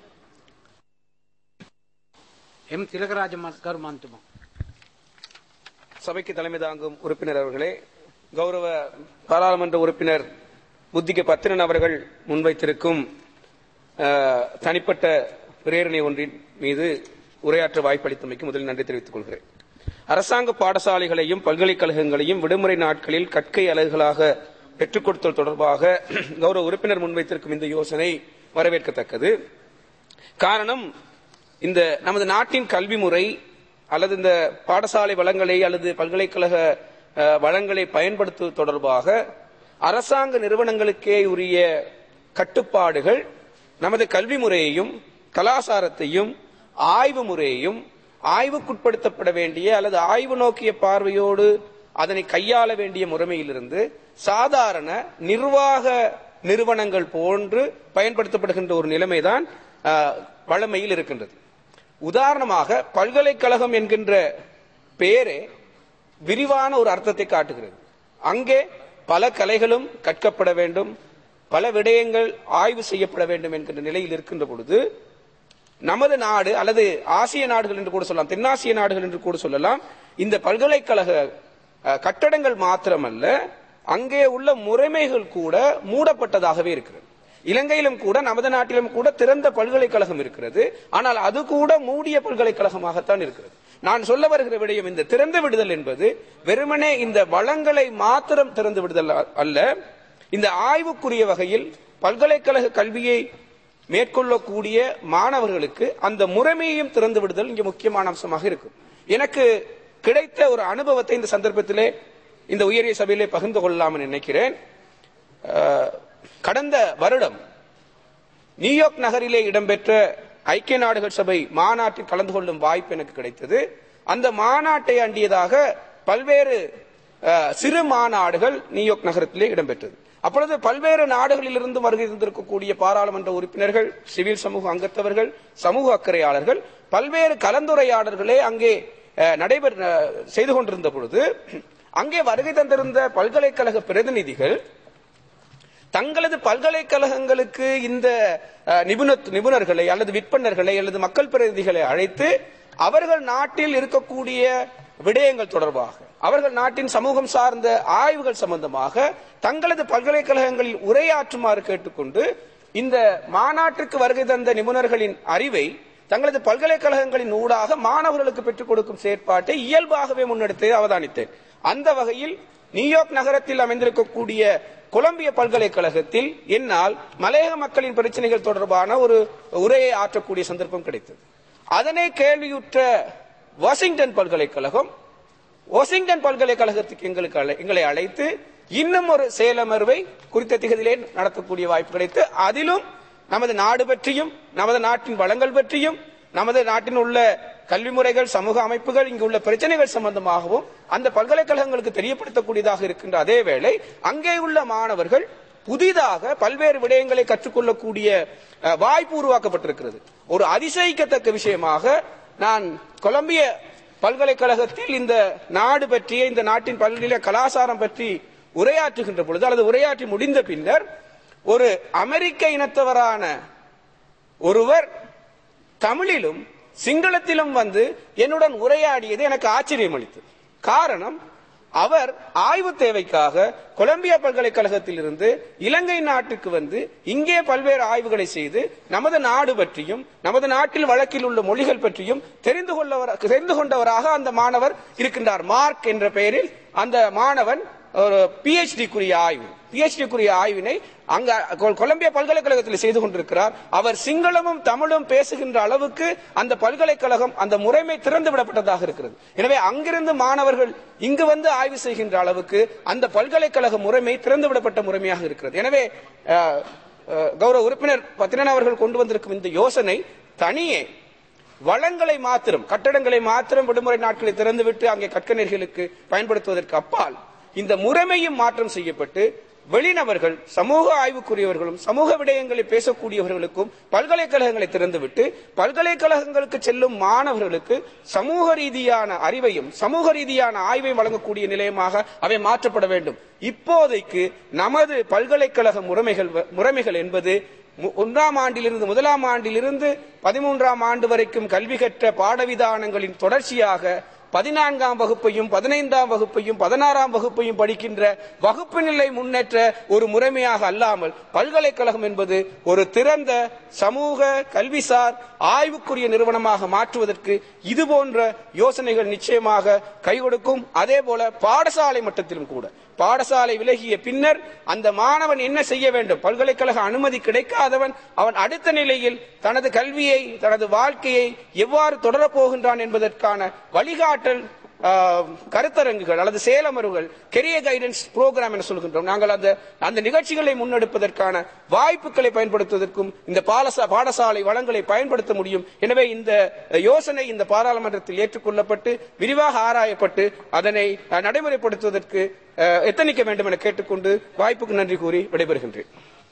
எம் திலகராஜ கரு மந்திரிமா. சபைக்கு தலைமை தாங்கும் உறுப்பினர் அவர்களே, கௌரவ பாராளுமன்ற உறுப்பினர் புத்திக பத்திரன் அவர்கள் முன்வைத்திருக்கும் தனிப்பட்ட பிரேரணை ஒன்றின் மீது உரையாற்ற வாய்ப்பளித்தமைக்கு முதலில் நன்றி தெரிவித்துக் கொள்கிறேன். அரசாங்க பாடசாலைகளையும் பல்கலைக்கழகங்களையும் விடுமுறை நாட்களில் கற்கை அலகுகளாக பெற்றுக் கொடுத்தல் தொடர்பாக கௌரவ உறுப்பினர் முன்வைத்திருக்கும் இந்த யோசனை வரவேற்கத்தக்கது. காரணம், இந்த நமது நாட்டின் கல்வி முறை அல்லது இந்த பாடசாலை வளங்களை அல்லது பல்கலைக்கழக வளங்களை பயன்படுத்துவது தொடர்பாக அரசாங்க நிறுவனங்களுக்கே உரிய கட்டுப்பாடுகள் நமது கல்வி முறையையும் கலாச்சாரத்தையும் ஆய்வு முறையையும் ஆய்வுக்குட்படுத்தப்பட வேண்டிய அல்லது ஆய்வு நோக்கிய பார்வையோடு அதனை கையாள வேண்டிய முறைமையிலிருந்து சாதாரண நிர்வாக நிறுவனங்கள் போன்று பயன்படுத்தப்படுகின்ற ஒரு நிலைமைதான் வழமையில் இருக்கின்றது. உதாரணமாக, பல்கலைக்கழகம் என்கின்ற பெயரே விரிவான ஒரு அர்த்தத்தை காட்டுகிறது. அங்கே பல கலைகளும் கற்கப்பட வேண்டும், பல விடயங்கள் ஆய்வு செய்யப்பட வேண்டும் என்கின்ற நிலையில் இருக்கின்ற பொழுது நமது நாடு அல்லது ஆசிய நாடுகள் என்று கூட சொல்லலாம், தென்னாசிய நாடுகள் என்று கூட சொல்லலாம், இந்த பல்கலைக்கழக கட்டடங்கள் மாத்திரமல்ல, அங்கே உள்ள முறைமைகள் கூட மூடப்பட்டதாகவே இருக்கிறது. இலங்கையிலும் கூட நமது நாட்டிலும் கூட திறந்த பல்கலைக்கழகம் இருக்கிறது, ஆனால் அது கூட மூடிய பல்கலைக்கழகமாகத்தான் இருக்கிறது. நான் சொல்ல வருகிற விடயம், இந்த திறந்து விடுதல் என்பது வெறுமனே இந்த வளங்களை மாத்திரம் திறந்து விடுதல் அல்ல, இந்த ஆய்வுக்குரிய வகையில் பல்கலைக்கழக கல்வியை மேற்கொள்ளக்கூடிய மாணவர்களுக்கு அந்த முறைமையையும் திறந்து விடுதல் இங்கே முக்கியமான அம்சமாக இருக்கும். எனக்கு கிடைத்த ஒரு அனுபவத்தை இந்த சந்தர்ப்பத்திலே இந்த உயரிய சபையிலே பகிர்ந்து கொள்ளலாம் நினைக்கிறேன். கடந்த வருடம் நியூயார்க் நகரிலே இடம்பெற்ற ஐக்கிய நாடுகள் சபை மாநாட்டில் கலந்து கொள்ளும் வாய்ப்பு எனக்கு கிடைத்தது. அந்த மாநாட்டை அண்டியதாக பல்வேறு சிறு மாநாடுகள் நியூயார்க் நகரத்திலே இடம்பெற்றது. அப்பொழுது பல்வேறு நாடுகளில் இருந்து வருகை தந்திருக்கக்கூடிய பாராளுமன்ற உறுப்பினர்கள், சிவில் சமூக அங்கத்தவர்கள், சமூக அக்கறையாளர்கள், பல்வேறு கலந்துரையாடல்களே அங்கே நடைபெற செய்து கொண்டிருந்த பொழுது அங்கே வருகை தந்திருந்த பல்கலைக்கழக பிரதிநிதிகள் தங்களது பல்கலைக்கழகங்களுக்கு இந்த நிபுணர்களை அல்லது விற்பனர்களை அல்லது மக்கள் பிரதிநிதிகளை அழைத்து அவர்கள் நாட்டில் இருக்கக்கூடிய விடயங்கள் தொடர்பாக, அவர்கள் நாட்டின் சமூகம் சார்ந்த ஆய்வுகள் சம்பந்தமாக தங்களது பல்கலைக்கழகங்களில் உரையாற்றுமாறு கேட்டுக்கொண்டு இந்த மாநாட்டிற்கு வருகை தந்த நிபுணர்களின் அறிவை தங்களது பல்கலைக்கழகங்களின் ஊடாக மாணவர்களுக்கு பெற்றுக் கொடுக்கும் செயற்பாட்டை இயல்பாகவே முன்னெடுத்து அவதானித்தேன். அந்த வகையில் நியூயார்க் நகரத்தில் அமைந்திருக்கக்கூடிய கொலம்பிய பல்கலைக்கழகத்தில் என்னால் மலையக மக்களின் பிரச்சனைகள் தொடர்பான ஒரு உரையை ஆற்றக்கூடிய சந்தர்ப்பம் கிடைத்தது. அதனை கேள்வியுற்ற வாஷிங்டன் பல்கலைக்கழகம் வாஷிங்டன் பல்கலைக்கழகத்துக்கு எங்களுக்கு எங்களை அழைத்து இன்னும் ஒரு செயலமர்வை குறித்த திகதியிலே நடத்தக்கூடிய வாய்ப்பு கிடைத்து, அதிலும் நமது நாடு பற்றியும் நமது நாட்டின் வளங்கள் பற்றியும் நமது நாட்டில் உள்ள கல்வி முறைகள், சமூக அமைப்புகள், இங்கு உள்ள பிரச்சனைகள் சம்பந்தமாகவும் அந்த பல்கலைக்கழகங்களுக்கு தெரியப்படுத்தக்கூடியதாக இருக்கின்ற அதே வேளை அங்கே உள்ள மாணவர்கள் புதிதாக பல்வேறு விடயங்களை கற்றுக்கொள்ளக்கூடிய வாய்ப்பு உருவாக்கப்பட்டிருக்கிறது. ஒரு அதிசயிக்கத்தக்க விஷயமாக நான் கொலம்பிய பல்கலைக்கழகத்தில் இந்த நாடு பற்றிய இந்த நாட்டின் பல்கலை கலாச்சாரம் பற்றி உரையாற்றுகின்ற பொழுது அல்லது உரையாற்றி முடிந்த பின்னர் ஒரு அமெரிக்க இனத்தவரான ஒருவர் தமிழிலும் சிங்களத்திலும் வந்து என்னுடன் உரையாடியது எனக்கு ஆச்சரியம் அளித்தது. காரணம், அவர் ஆய்வு தேவைக்காக கொலம்பியா பல்கலைக்கழகத்தில் இருந்து இலங்கை நாட்டுக்கு வந்து இங்கே பல்வேறு ஆய்வுகளை செய்து நமது நாடு பற்றியும் நமது நாட்டில் வழக்கில் உள்ள மொழிகள் பற்றியும் தெரிந்து கொள்ளவர் தெரிந்து கொண்டவராக அந்த மாணவர் இருக்கின்றார். மார்க் என்ற பெயரில் அந்த மாணவன் ஒரு பிஹெச்டி குறிய ஆய்வு பிஹெச்டி குறிய ஆய்வினை அங்க கொலம்பியா பல்கலைக்கழகத்தில் செய்து கொண்டிருக்கிறார். அவர் சிங்களமும் தமிழும் பேசுகின்ற அளவுக்கு அந்த பல்கலைக்கழகம் அந்த முறைமை திறந்து விடப்பட்டதாக இருக்கிறது. எனவே அங்கிருந்து மாணவர்கள் இங்கு வந்து ஆய்வு செய்கின்ற அளவுக்கு அந்த பல்கலைக்கழக முறைமை திறந்து விடப்பட்ட முறைமையாக இருக்கிறது. எனவே கௌரவ உறுப்பினர் பத்திரன் அவர்கள் கொண்டு வந்திருக்கும் இந்த யோசனை தனியே வளங்களை மாத்திரம் கட்டடங்களை மாத்திரம் விடுமுறை நாட்களை திறந்துவிட்டு அங்கே கற்கநெறிகளுக்கு பயன்படுத்துவதற்கு அப்பால் இந்த முறைமையும் மாற்றம் செய்யப்பட்டு வெளிநபர்கள், சமூக ஆய்வுக்குரியவர்களும் சமூக விடயங்களை பேசக்கூடியவர்களுக்கும் பல்கலைக்கழகங்களை திறந்துவிட்டு பல்கலைக்கழகங்களுக்கு செல்லும் மாணவர்களுக்கு சமூக ரீதியான அறிவையும் சமூக ரீதியான ஆய்வையும் வழங்கக்கூடிய நிலையமாக அவை மாற்றப்பட வேண்டும். இப்போதைக்கு நமது பல்கலைக்கழக முறைமைகள் முறைமைகள் என்பது ஒன்றாம் ஆண்டிலிருந்து முதலாம் ஆண்டிலிருந்து பதிமூன்றாம் ஆண்டு வரைக்கும் கல்வி கற்ற பாடவிதானங்களின் தொடர்ச்சியாக பதினான்காம் வகுப்பையும் பதினைந்தாம் வகுப்பையும் பதினாறாம் வகுப்பையும் படிக்கின்ற வகுப்பு நிலை முன்னேற்ற ஒரு முறைமையாக அல்லாமல் பல்கலைக்கழகம் என்பது ஒரு திறந்த சமூக கல்விசார் ஆய்வுக்குரிய நிறுவனமாக மாற்றுவதற்கு இது போன்ற யோசனைகள் நிச்சயமாக கை கொடுக்கும். அதே போல பாடசாலை மட்டத்திலும் கூட பாடசாலை விலகிய பின்னர் அந்த மாணவன் என்ன செய்ய வேண்டும், பல்கலைக்கழக அனுமதி கிடைக்காதவன் அவன் அடுத்த நிலையில் தனது கல்வியை தனது வாழ்க்கையை எவ்வாறு தொடரப்போகின்றான் என்பதற்கான வழிகாட்டல் கருத்தரங்குகள் அல்லது செயலமர்வுகள் கெரியர் கைடன்ஸ் புரோகிராம் என சொல்கின்றோம். நாங்கள் அந்த அந்த நிகழ்ச்சிகளை முன்னெடுப்பதற்கான வாய்ப்புகளை பயன்படுத்துவதற்கும் இந்த பாடசாலை வளங்களை பயன்படுத்த முடியும். எனவே இந்த யோசனை இந்த பாராளுமன்றத்தில் ஏற்றுக்கொள்ளப்பட்டு விரிவாக ஆராயப்பட்டு அதனை நடைமுறைப்படுத்துவதற்கு எத்தனிக்க வேண்டும் என கேட்டுக்கொண்டு வாய்ப்புக்கு நன்றி கூறி விடைபெறுகின்றேன்.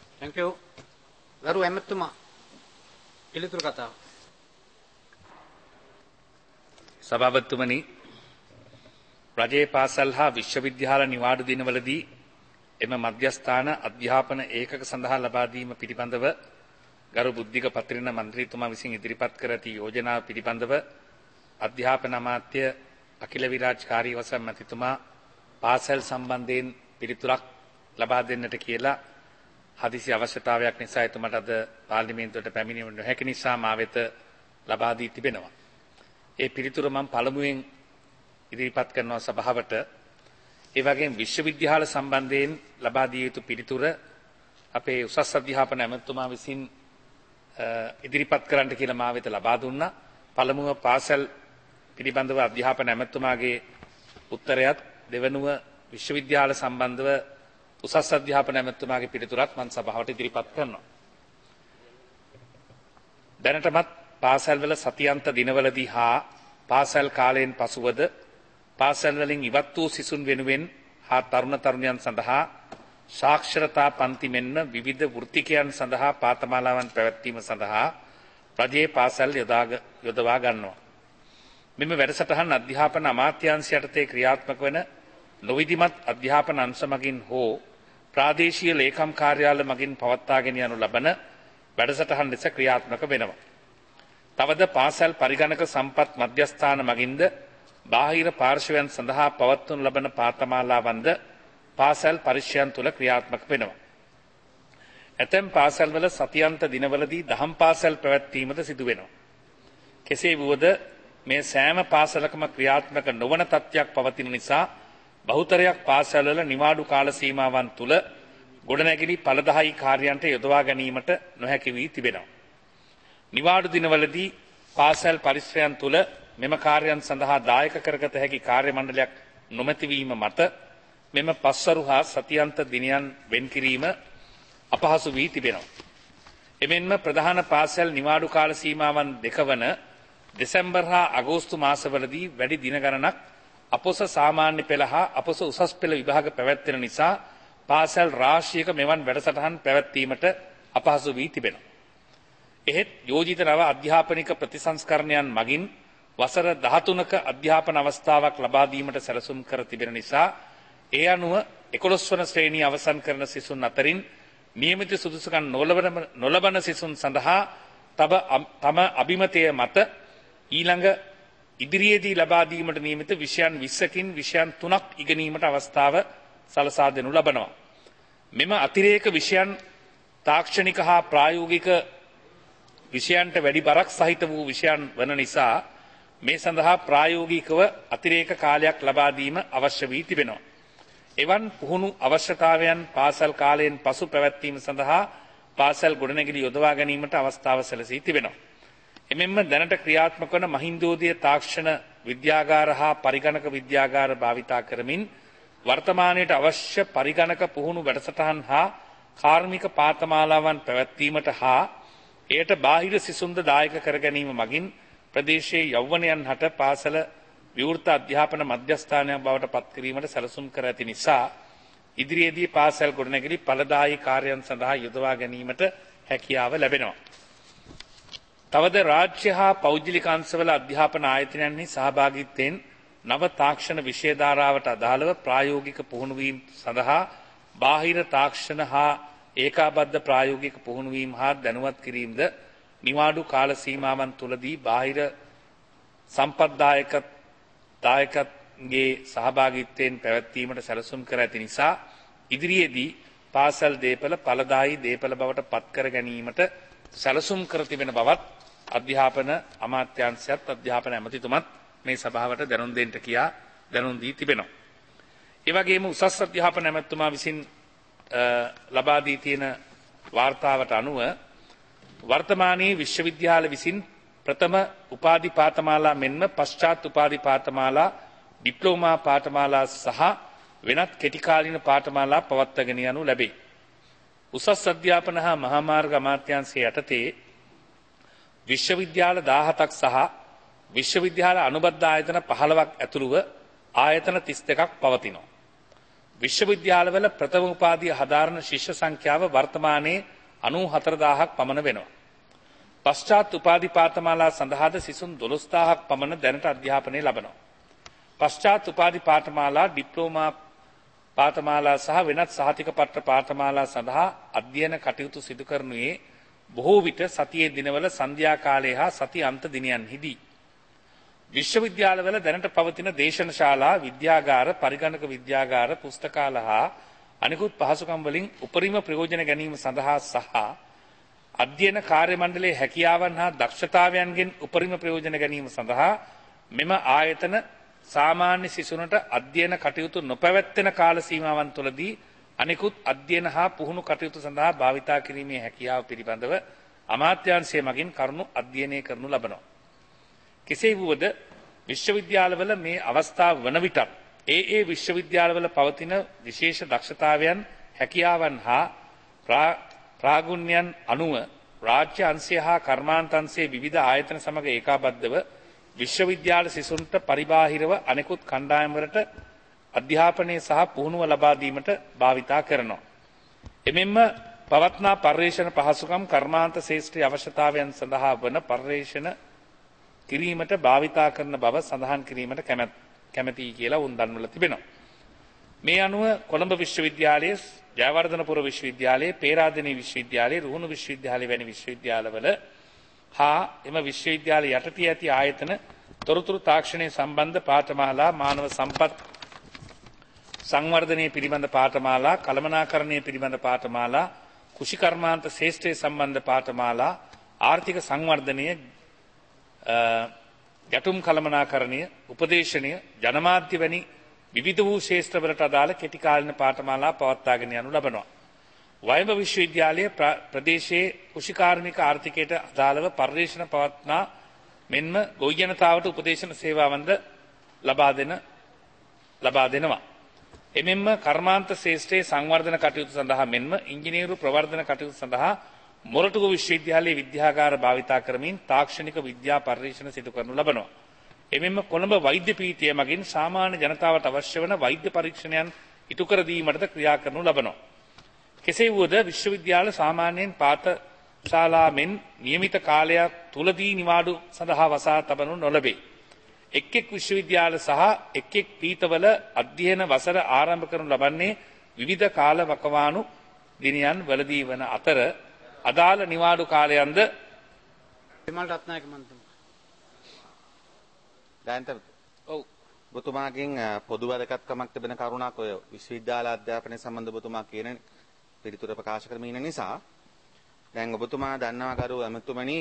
සභාපතිතුමනි, රජයේ පාසල් හා විශ්වවිද්‍යාල නිවාඩු දිනවලදී එම මධ්‍යස්ථාන අධ්‍යාපන ඒකක සඳහා ලබා දීම පිළිබඳව ගරු බුද්ධික පත්‍රින මන්ත්‍රීතුමා විසින් ඉදිරිපත් කර ඇති යෝජනාව පිළිබඳව අධ්‍යාපන අමාත්‍ය අකිල විරාජ් කාර්යවසම් මැතිතුමා පාසල් සම්බන්ධයෙන් පිළිතුරක් ලබා දෙන්නට කියලා හදිසි අවශ්‍යතාවයක් නිසා එතුමාට අද පාර්ලිමේන්තුවට පැමිණීම නොහැකි නිසා මා වෙත ලබා දී තිබෙනවා. ඒ පිළිතුර මම පළමුවෙන් ඉදිරිපත් කරනවා සභාවට. ඒ වගේම විශ්වවිද්‍යාල සම්බන්ධයෙන් ලබා දිය යුතු පිළිතුර අපේ උසස් අධ්‍යාපන ඇමතුමා විසින් ඉදිරිපත් කරන්නට කියලා මා වෙත ලබා දුන්නා. පළමුව පාසල් පිළිබඳව අධ්‍යාපන ඇමතුමාගේ උත්තරයත්, දෙවනුව විශ්වවිද්‍යාල සම්බන්ධව උසස් අධ්‍යාපන ඇමතුමාගේ පිළිතුරත් මම සභාවට ඉදිරිපත් කරනවා. දැනටමත් පාසල්වල සතියන්ත දිනවලදී හා පාසල් කාලයෙන් පසුවද පාසල් වලින් ඉවත් වූ සිසුන් වෙනුවෙන් හා තරුණ තරුණියන් සඳහා සාක්ෂරතා පන්ති මෙන්ම විවිධ වෘත්තිකයන් සඳහා පාඨමාලාවන් පැවැත්වීම සඳහා රජයේ පාසල් යොදවා ගන්නවා. මෙම වැඩසටහන් අධ්‍යාපන අමාත්‍යාංශ යටතේ ක්‍රියාත්මක වන නොවිධිමත් අධ්‍යාපන අංශ මගින් හෝ ප්‍රාදේශීය ලේකම් කාර්යාල මගින් පවත්වාගෙන යනු ලබන වැඩසටහන් ලෙස ක්‍රියාත්මක වෙනවා. තවද පාසල් පරිගණක සම්පත් මධ්‍යස්ථාන මගින්ද බාහිර පාර්ශවයන් සඳහා පවත්වනු ලබන පාඨමාලාවන්ද පාසල් පරිශ්‍රයන් තුළ ක්‍රියාත්මක වෙනවා. ඇතැම් පාසල්වල සතියන්ත දිනවලදී දහම් පාසල් පැවැත්වීමද සිදු වෙනවා. කෙසේ වුවද මේ සෑම පාසලකම ක්‍රියාත්මක නොවන තත්ත්වයක් පවතින නිසා බහුතරයක් පාසල්වල නිවාඩු කාල සීමාවන් තුල ගොඩනැගිලි පළදායී කාර්යයන්ට යොදවා ගැනීමට නොහැකි වී තිබෙනවා. නිවාඩු දිනවලදී පාසල් පරිශ්‍රයන් තුල මෙම කාර්යයන් සඳහා දායක කරගත හැකි කාර්ය මණ්ඩලයක් නොමැති වීම මත මෙම පස්වරු හා සතියන්ත දිනයන් වෙන් කිරීම අපහසු වී තිබෙනවා. එමෙන්ම ප්‍රධාන පාසල් නිවාඩු කාල සීමාවන් දෙක වන දෙසැම්බර් හා අගෝස්තු මාසවලදී වැඩි දින ගණනක් අපොස සාමාන්‍ය පෙළ හා අපොස උසස් පෙළ විභාග පැවැත්වෙන නිසා පාසල් රාශියක මෙවන් වැඩසටහන් පැවැත්වීමට අපහසු වී තිබෙනවා. එහෙත් යෝජිත නව අධ්‍යාපනික ප්‍රතිසංස්කරණයන් මගින් වසර දහතුනක අධ්‍යාපන අවස්ථාවක් ලබා දීමට සැලසුම් කර තිබෙන නිසා ඒ අනුව එකොළොස් වන ශ්‍රේණිය අවසන් කරන සිසුන් අතරින් නියමිත සුදුසුකම් නොලබන සිසුන් සඳහා තම අභිමතය මත ඊළඟ ඉදිරියේදී ලබා දීමට නියමිත විෂයන් විස්සකින් විෂයන් තුනක් ඉගෙනීමට අවස්ථාව සලසා දෙනු ලබනවා. මෙම අතිරේක විෂයන් තාක්ෂණික හා ප්‍රායෝගික විෂයන්ට වැඩි බරක් සහිත වූ විෂයන් වන නිසා මේ සඳහා ප්‍රායෝගිකව අතිරේක කාලයක් ලබා දීම අවශ්‍ය වී තිබෙනවා. එවන් පුහුණු අවශ්‍යතාවයන් පාසල් කාලයෙන් පසු පැවැත්වීම සඳහා පාසල් ගොඩනැගිලි යොදවා ගැනීමට අවස්ථාව සැලසී තිබෙනවා. එමෙන්ම දැනට ක්‍රියාත්මක වන මහින්දෝදය තාක්ෂණ විද්‍යාගාර හා පරිගණක විද්‍යාගාර භාවිතා කරමින් වර්තමානයට අවශ්‍ය පරිගණක පුහුණු වැඩසටහන් හා කාර්මික පාඨමාලාවන් පැවැත්වීමට හා එයට බාහිර සිසුන්ද දායක කර ගැනීම මගින් ප්‍රදේශයේ යෞවනයන් හට පාසල විවෘත අධ්‍යාපන මධ්‍යස්ථානයක් බවට පත් කිරීමට සැලසුම් කර ඇති නිසා ඉදිරියේදී පාසල් ගොඩනැගිලි ඵලදායී කාර්යයන් සඳහා යොදවා ගැනීමට හැකියාව ලැබෙනවා. තවද රාජ්‍ය හා පෞද්ගලික අංශවල අධ්‍යාපන ආයතනයන්හි සහභාගීත්වයෙන් නව තාක්ෂණ විෂය ධාරාවට අදාළව ප්‍රායෝගික පුහුණුවීම් සඳහා බාහිර තාක්ෂණ හා ඒකාබද්ධ ප්‍රායෝගික පුහුණුවීම් හා දැනුවත් කිරීමද නිවාඩු කාල සීමාවන් තුලදී බාහිර සම්පත්දායක දායකගේ සහභාගීත්වයෙන් පැවැත්වීමට සැලසුම් කර ඇති නිසා ඉදිරියේදී පාසල් දේපල ඵලදායී දේපල බවට පත් කර ගැනීමට සැලසුම් කර තිබෙන බවත් අධ්‍යාපන අමාත්‍යාංශයත් අධ්‍යාපන ඇමතිතුමත් මේ සභාවට දැනුම් දෙන්න කියා දැනුම් දී තිබෙනවා. ඒ වගේම උසස් අධ්‍යාපන ඇමතිතුමා විසින් ලබා දී තියෙන වාර්තාවට අනුව වර්තමානයේ විශ්වවිද්‍යාල විසින් ප්‍රථම උපාධි පාඨමාලා මෙන්ම පශ්චාත් උපාධි පාඨමාලා ඩිප්ලෝමා පාඨමාලා සහ වෙනත් කෙටිකාලීන පාඨමාලා පවත්වාගෙන යනු ලැබේ. උසස් අධ්‍යාපන හා මහාමාර්ග අමාත්‍යාංශය යටතේ විශ්වවිද්‍යාල දහහතක් සහ විශ්වවිද්‍යාල අනුබද්ධ ආයතන පහළොවක් ඇතුළුව ආයතන තිස් දෙකක් පවතිනවා. විශ්වවිද්‍යාලවල ප්‍රථම උපාධිය හදාරන ශිෂ්‍ය සංඛ්‍යාව වර්තමානයේ අනූහතර දාහක් පමණ වෙනවා. පශ්චාත් උපාධි පාඨමාලා සඳහාද සිසුන් දොළොස් දාහක් පමණ දැනට අධ්‍යාපනය ලබනවා. පශ්චාත් උපාධි පාඨමාලා ඩිප්ලෝමා පාඨමාලා සහ වෙනත් සහතික පත්‍ර පාඨමාලා සඳහා අධ්‍යයන කටයුතු සිදු කරනුයේ බොහෝ විට සතියේ දිනවල සන්ධ්‍යා කාලයේ හා සති අන්ත දිනයන්හිදී. විශ්වවිද්‍යාලවල දැනට පවතින දේශන ශාලා, විද්‍යාගාර, පරිගණක විද්‍යාගාර, පුස්තකාල හා අනිකුත් පහසුකම් වලින් උපරිම ප්‍රයෝජන ගැනීම සඳහා සහ අධ්‍යයන කාර්ය මණ්ඩලයේ හැකියාවන් හා දක්ෂතාවයන්ගෙන් උපරිම ප්‍රයෝජන ගැනීම සඳහා මෙම ආයතන සාමාන්‍ය සිසුනට අධ්‍යයන කටයුතු නොපැවැත්වෙන කාල සීමාවන් තුළදී අනිකුත් අධ්‍යයන හා පුහුණු කටයුතු සඳහා භාවිතා කිරීමේ හැකියාව පිළිබඳව අමාත්‍යාංශය මගින් කරුණු අධ්‍යයනය කරනු ලබනවා. කෙසේ වුවද විශ්වවිද්‍යාලවල මේ අවස්ථාව වන විටත් ඒ ඒ විශ්වවිද්‍යාලවල පවතින විශේෂ දක්ෂතාවයන් හැකියාවන් හා ප්‍රාගුණ්‍යයන් අනුව රාජ්‍ය අංශය හා කර්මාන්ත අංශයේ විවිධ ආයතන සමග ඒකාබද්ධව විශ්වවිද්‍යාල සිසුන්ට පරිබාහිරව අනෙකුත් කණ්ඩායම් වලට අධ්‍යාපනය සහ පුහුණුව ලබා දීමට භාවිතා කරනවා. එමෙන්ම පවත්නා පර්යේෂණ පහසුකම් කර්මාන්ත ශාස්ත්‍රීය අවශ්‍යතාවයන් සඳහා වන පර්යේෂණ කිරීමට භාවිතා කරන බව සඳහන් කිරීමට කැමැතියි කියලා උන් දන්වලා තිබෙනවා. මේ අනුව කොළඹ විශ්වවිද්‍යාලයේ, ජයවර්ධනපුර විශ්වවිද්‍යාලයේ, පේරාදෙණිය විශ්වවිද්‍යාලයේ, රුහුණු විශ්වවිද්‍යාලය වැනි විශ්වවිද්‍යාලවල හා එම විශ්වවිද්‍යාල යටතේ ඇති ආයතන තොරතුරු තාක්ෂණය සම්බන්ධ පාඨමාලා, මානව සම්පත් සංවර්ධනය පිළිබඳ පාඨමාලා, කළමනාකරණය පිළිබඳ පාඨමාලා, කුෂිකර්මාන්ත ශාස්ත්‍රය සම්බන්ධ පාඨමාලා, ආර්ථික සංවර්ධනය, ගැටුම් කළමනාකරණය, උපදේශනය, ජනමාධ්‍ය වැනි විවිධ වූ ශාස්ත්‍රවලට අදාළ කෙටි කාලින පාඨමාලා පවත්වාගෙන යනු ලබනවා. වයඹ විශ්වවිද්‍යාලයේ ප්‍රදේශයේ කෘෂිකාර්මික ආර්ථිකයට අදාළව පර්යේෂණ පවත්නා මෙන්ම ගොවි ජනතාවට උපදේශන සේවාවන්ද ලබා දෙන ලබා දෙනවා. එමෙන්ම කර්මාන්ත ශාස්ත්‍රයේ සංවර්ධන කටයුතු සඳහා මෙන්ම ඉංජිනේරු ප්‍රවර්ධන කටයුතු සඳහා මොරටුව විශ්වවිද්‍යාලයේ විද්‍යාගාර භාවිතා කරමින් තාක්ෂණික විද්‍යා පර්යේෂණ සිදු කරනු ලබනවා. එමෙන්ම කොළඹ වෛද්‍ය පීඨය මගින් සාමාන්‍ය ජනතාවට අවශ්‍ය වන වෛද්‍ය පරීක්ෂණයන් ඉටු කර දීමටද ක්‍රියා කරනු ලබනවා. කෙසේ වුවද විශ්වවිද්‍යාල සාමාන්‍යයෙන් පාඨශාලා මෙන් නියමිත කාලයක් තුලදී නිවාඩු සඳහා වසා තබනු නොලබේ. එක් එක් විශ්වවිද්‍යාල සහ එක් එක් පීඨවල අධ්‍යයන වසර ආරම්භ කරනු ලබන්නේ විවිධ කාල වකවානු දිනයන් වලදී වන අතර අදාළ නිවාඩු කාලයන්ද විමල් රත්නායක මන්ත්‍රී දැන්ට ඔව් ඔබතුමාගෙන් පොදු වැදගත්කමක් තිබෙන කරුණක් ඔය විශ්වවිද්‍යාල අධ්‍යාපනය සම්බන්ධ ඔබතුමා කියන පිළිතුර ප්‍රකාශ කරමින් ඉන්න නිසා දැන් ඔබතුමා දන්නවා කරු ඇමතුමනි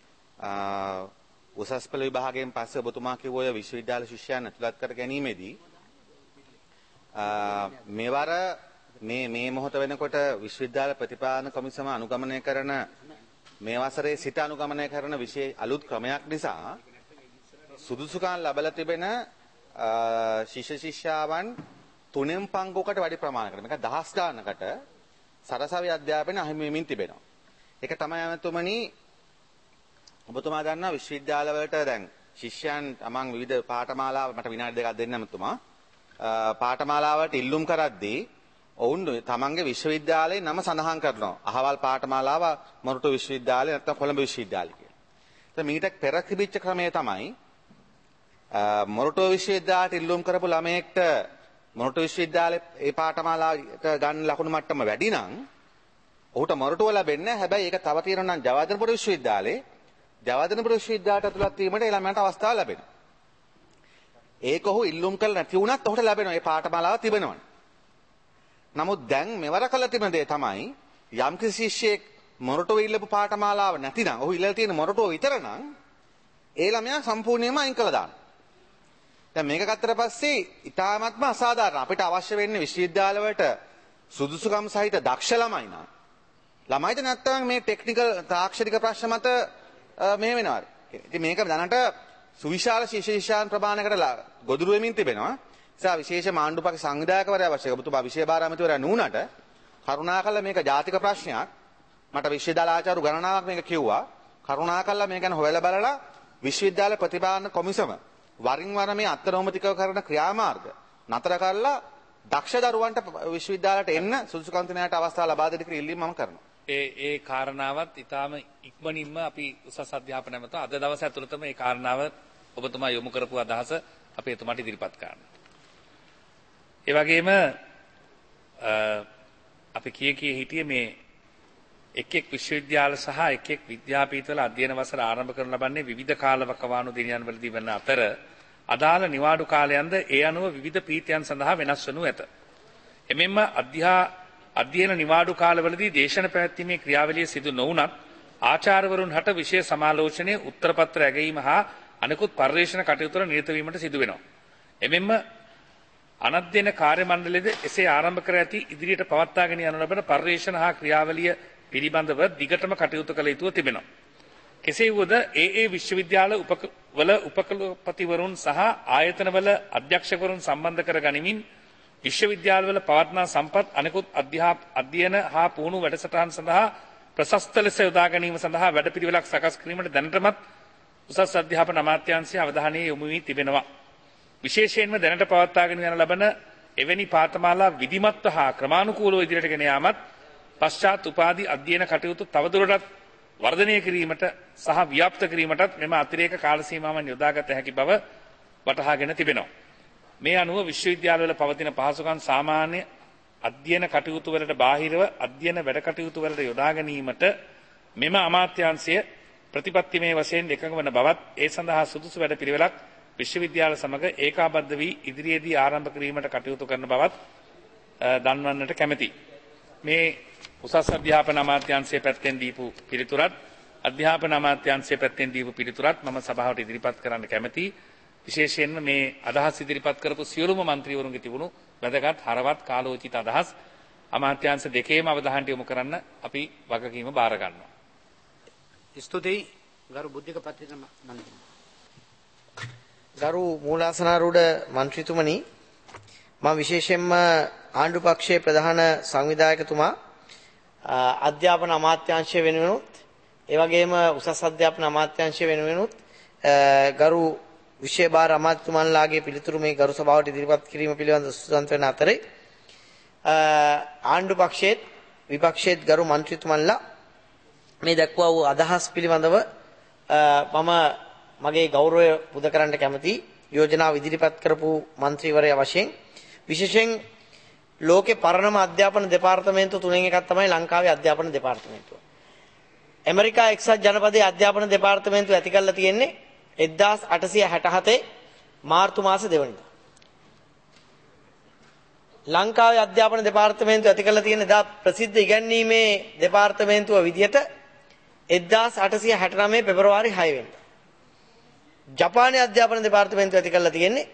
උසස් පෙළ විභාගයෙන් පස්සේ ඔබතුමා කිව්ව ඔය විශ්වවිද්‍යාල ශිෂ්‍යයන් ඇතුළත් කර ගැනීමේදී මේවර මේ මේ මොහොත වෙනකොට විශ්වවිද්‍යාල ප්‍රතිපාදන කොමිසම අනුගමනය කරන මේ වසරේ සිට අනුගමනය කරන විශේෂ අලුත් ක්‍රමයක් නිසා සුදුසුකම් ලැබලා තිබෙන ශිෂ්‍ය ශිෂ්‍යාවන් තුනෙන් පංගුවකට වැඩි ප්‍රමාණයකට මේක දහස් ගානකට සරසවි අධ්‍යාපනය අහිමි වෙමින් තිබෙනවා. ඒක තමයි අමතුමනි ඔබතුමා දන්නා විශ්වවිද්‍යාල වලට දැන් ශිෂ්‍යයන් තමන් විවිධ පාඨමාලා මට විනාඩි දෙකක් දෙන්න අමතුමා පාඨමාලාවට ඉල්ලුම් කරද්දී ඔවුන් තමන්ගේ විශ්වවිද්‍යාලයේ නම සඳහන් කරනවා. අහවල් පාඨමාලාව මොරටු විශ්වවිද්‍යාලය නැත්නම් කොළඹ විශ්වවිද්‍යාලය කියලා. ඒත් මීට පෙර තිබිච්ච ක්‍රමය තමයි මොරටු විශ්වවිද්‍යාලයට ඉල්ලුම් කරපු ළමයෙක්ට මොරටු විශ්වවිද්‍යාලයේ ඒ පාඨමාලාවට ගන්න ලකුණු මට්ටම වැඩි නම් ඔහුට මොරටුව ලැබෙන්නේ නැහැ. හැබැයි ඒක තව තියෙනවා නම් ජයවර්ධනපුර විශ්වවිද්‍යාලයේ ජයවර්ධනපුර විශ්වවිද්‍යාලයට ඇතුළත් වීමට ඒ ළමයාට අවස්ථාව ලැබෙනවා. ඒක ඔහු ඉල්ලුම් කළ නැති වුණත් ඔහුට ලැබෙනවා. ඒ පාඨමාලාව තිබෙනවනේ. නමුත් දැන් මෙවර කළ තිබෙන දේ තමයි යම් කිසි ශිෂ්‍යයෙක් මොරටුව ඉල්ලපු පාඨමාලාව නැතිනම් ඔහු ඉල්ලලා තියෙන මොරටුව විතර නම් ඒ ළමයා සම්පූර්ණයෙන්ම අයින් කළා දානවා. දැන් මේක ගත්තට පස්සේ ඊටාත්ම අසාධාරණ අපිට අවශ්‍ය වෙන්නේ විශ්වවිද්‍යාල වලට සුදුසුකම් සහිත දක්ෂ ළමයි නා. ළමයිද නැත්නම් මේ ටෙක්නිකල් තාක්ෂණික ප්‍රශ්න මත මේ වෙනවා. ඉතින් මේක දැනට සුවිශාල ශිෂ්‍ය ශිෂ්‍යාන් ප්‍රමාණයකට ගොදුරු වෙමින් තිබෙනවා. නිසා විශේෂ මාණ්ඩුපක සංවිධායකවරයා අවශ්‍යයි. ඔබතුමා විෂය භාර ඇමතිවරයා නුනට කරුණාකරලා මේක ජාතික ප්‍රශ්නයක්. මට විශ්වවිද්‍යාල ආචාර්ය ගණනාවක් මේක කිව්වා. කරුණාකරලා මේක ගැන හොයලා බලලා විශ්වවිද්‍යාල ප්‍රතිපාදන කොමිසම වරින් වර මේ අත්නෝමතිකව කරන ක්‍රියාමාර්ග නතර කරලා දක්ෂ දරුවන්ට විශ්වවිද්‍යාලයට එන්න සුදුසුකම් තිනාට අවස්ථාව ලබා දෙන්න කියලා ඉල්ලීම මම කරනවා. ඒ ඒ කාරණාවත් ඊටාම ඉක්මනින්ම අපි උසස් අධ්‍යාපන ඇමතුම අද දවස් ඇතුළතම ඒ කාරණාව ඔබතුමා යොමු කරපු අදහස අපි එතුමාට ඉදිරිපත් කරනවා. ඒ වගේම අපි කිය කී හිටියේ මේ එක් එක් විශ්වවිද්‍යාල සහ එක් එක් විද්‍යාපීඨවල අධ්‍යයන වසර ආරම්භ කරනු ලබන්නේ විවිධ කාලවකවානු දිනයන් වලදී වන අතර අදාළ නිවාඩු කාලයන්ද ඒ අනුව විවිධ පීඨයන් සඳහා වෙනස් වනු ඇත. එමෙන්ම අධ්‍යා අධ්‍යයන නිවාඩු කාලවලදී දේශන පැවැත්වීමේ ක්‍රියාවලිය සිදු නොවුනත් ආචාර්යවරුන් හට විෂය සමාලෝචනයේ උත්තරපත්‍ර ඇගීම හා අනෙකුත් පර්යේෂණ කටයුතු වල නිරත වීමට සිදු වෙනවා. එමෙන්ම අනධ්‍යයන කාර්ය මණ්ඩලයේද එසේ ආරම්භ කර ඇති ඉදිරියට පවත්වාගෙන යනු ලබන පර්යේෂණ හා ක්‍රියාවලිය පිළිබඳව දිගටම කටයුතු කළ යුතුව තිබෙනවා. කෙසේ වුවද ඒ ඒ විශ්වවිද්‍යාල වල උපකුලපතිවරුන් සහ ආයතනවල අධ්‍යක්ෂකවරුන් සම්බන්ධ කර ගනිමින් විශ්වවිද්‍යාලවල පවත්නා සම්පත් අනෙකුත් අධ්‍යයන හා පුහුණු වැඩසටහන් සඳහා ප්‍රශස්ත ලෙස යොදා ගැනීම සඳහා වැඩපිළිවෙලක් සකස් කිරීමට දැනටමත් උසස් අධ්‍යාපන අමාත්‍යාංශය අවධානය යොමු වී තිබෙනවා. විශේෂයෙන්ම දැනට පවත්වාගෙන යන ලබන එවැනි පාඨමාලා විධිමත්ව හා ක්‍රමානුකූලව ඉදිරියට ගෙන යාමත් පශ්චාත් උපාධි අධ්‍යයන කටයුතු තවදුරටත් වර්ධනය කිරීමට සහ ව්‍යාප්ත කිරීමටත් මෙම අතිරේක කාල සීමාවන් යොදාගත හැකි බව වටහාගෙන තිබෙනවා. මේ අනුව විශ්වවිද්‍යාලවල පවතින පහසුකම් සාමාන්‍ය අධ්‍යයන කටයුතු වලට බාහිරව අධ්‍යයන වැඩ කටයුතු වලට යොදා ගැනීමට මෙම අමාත්‍යාංශය ප්‍රතිපත්තිමය වශයෙන් එකඟ වන බවත් ඒ සඳහා සුදුසු වැඩ පිළිවෙලක් විශ්වවිද්‍යාල සමග ඒකාබද්ධ වී ඉදිරියේදී ආරම්භ කිරීමට කටයුතු කරන බවත් දන්වන්නට කැමැතියි. මේ උසස් අධ්‍යාපන අමාත්‍යාංශයේ පැත්තෙන් දීපු පිළිතුරත් අධ්‍යාපන අමාත්‍යාංශයේ පැත්තෙන් දීපු පිළිතුරත් මම සභාවට ඉදිරිපත් කරන්න කැමැතියි. විශේෂයෙන්ම මේ අදහස් ඉදිරිපත් කරපු සියලුම മന്ത്രിවරුන්ගේ තිබුණු වැදගත් හරවත් කාලෝචිත අදහස් අමාත්‍යාංශ දෙකේම අවධානය යොමු කරන්න අපි වගකීම බාර ගන්නවා. ස්තුතියි ගරු බුද්ධික පත්‍රින මන්ත්‍රී. ගරු මූලාසනාරූඪ මන්ත්‍රීතුමනි, මම විශේෂයෙන්ම ආණ්ඩු පක්ෂයේ ප්‍රධාන සංවිධායකතුමා අධ්‍යාපන අමාත්‍යාංශය වෙනුවෙනුත් ඒ වගේම උසස් අධ්‍යාපන අමාත්‍යාංශය වෙනුවෙනුත් ගරු විෂය භාර අමාත්‍යතුමන්ලාගේ පිළිතුරු මේ ගරු සභාවට ඉදිරිපත් කිරීම පිළිබඳ සූදානම් වෙන අතරේ ආණ්ඩු පක්ෂයේත් විපක්ෂයේත් ගරු මන්ත්‍රීතුමන්ලා මේ දක්වා වූ අදහස් පිළිබඳව මම මගේ ගෞරවය පුද කරන්න කැමති යෝජනාව ඉදිරිපත් කරපු മന്ത്രിවරයා වශයෙන් විශේෂයෙන් ලෝකේ පරණම අධ්‍යාපන දෙපාර්තමේන්තු තුනෙන් එකක් තමයි ලංකාවේ අධ්‍යාපන දෙපාර්තමේන්තුව. ඇමරිකා එක්සත් ජනපදයේ අධ්‍යාපන දෙපාර්තමේන්තුව ඇති කරලා තියෙන්නේ එක්දාස් අටසිය හැටහතේ මාර්තු මාස දෙවනිදා. ලංකාවේ අධ්‍යාපන දෙපාර්තමේන්තුව ඇති කරලා තියෙන දා ප්‍රසිද්ධ ඉගැන්වීමේ දෙපාර්තමේන්තුව විදිහට එක්දාස් අටසිය හැටනවය පෙබරවාරි හය වෙනිදා. ජපානයේ අධ්‍යාපන දෙපාර්තමේන්තුව ඇති කරලා තියෙන්නේ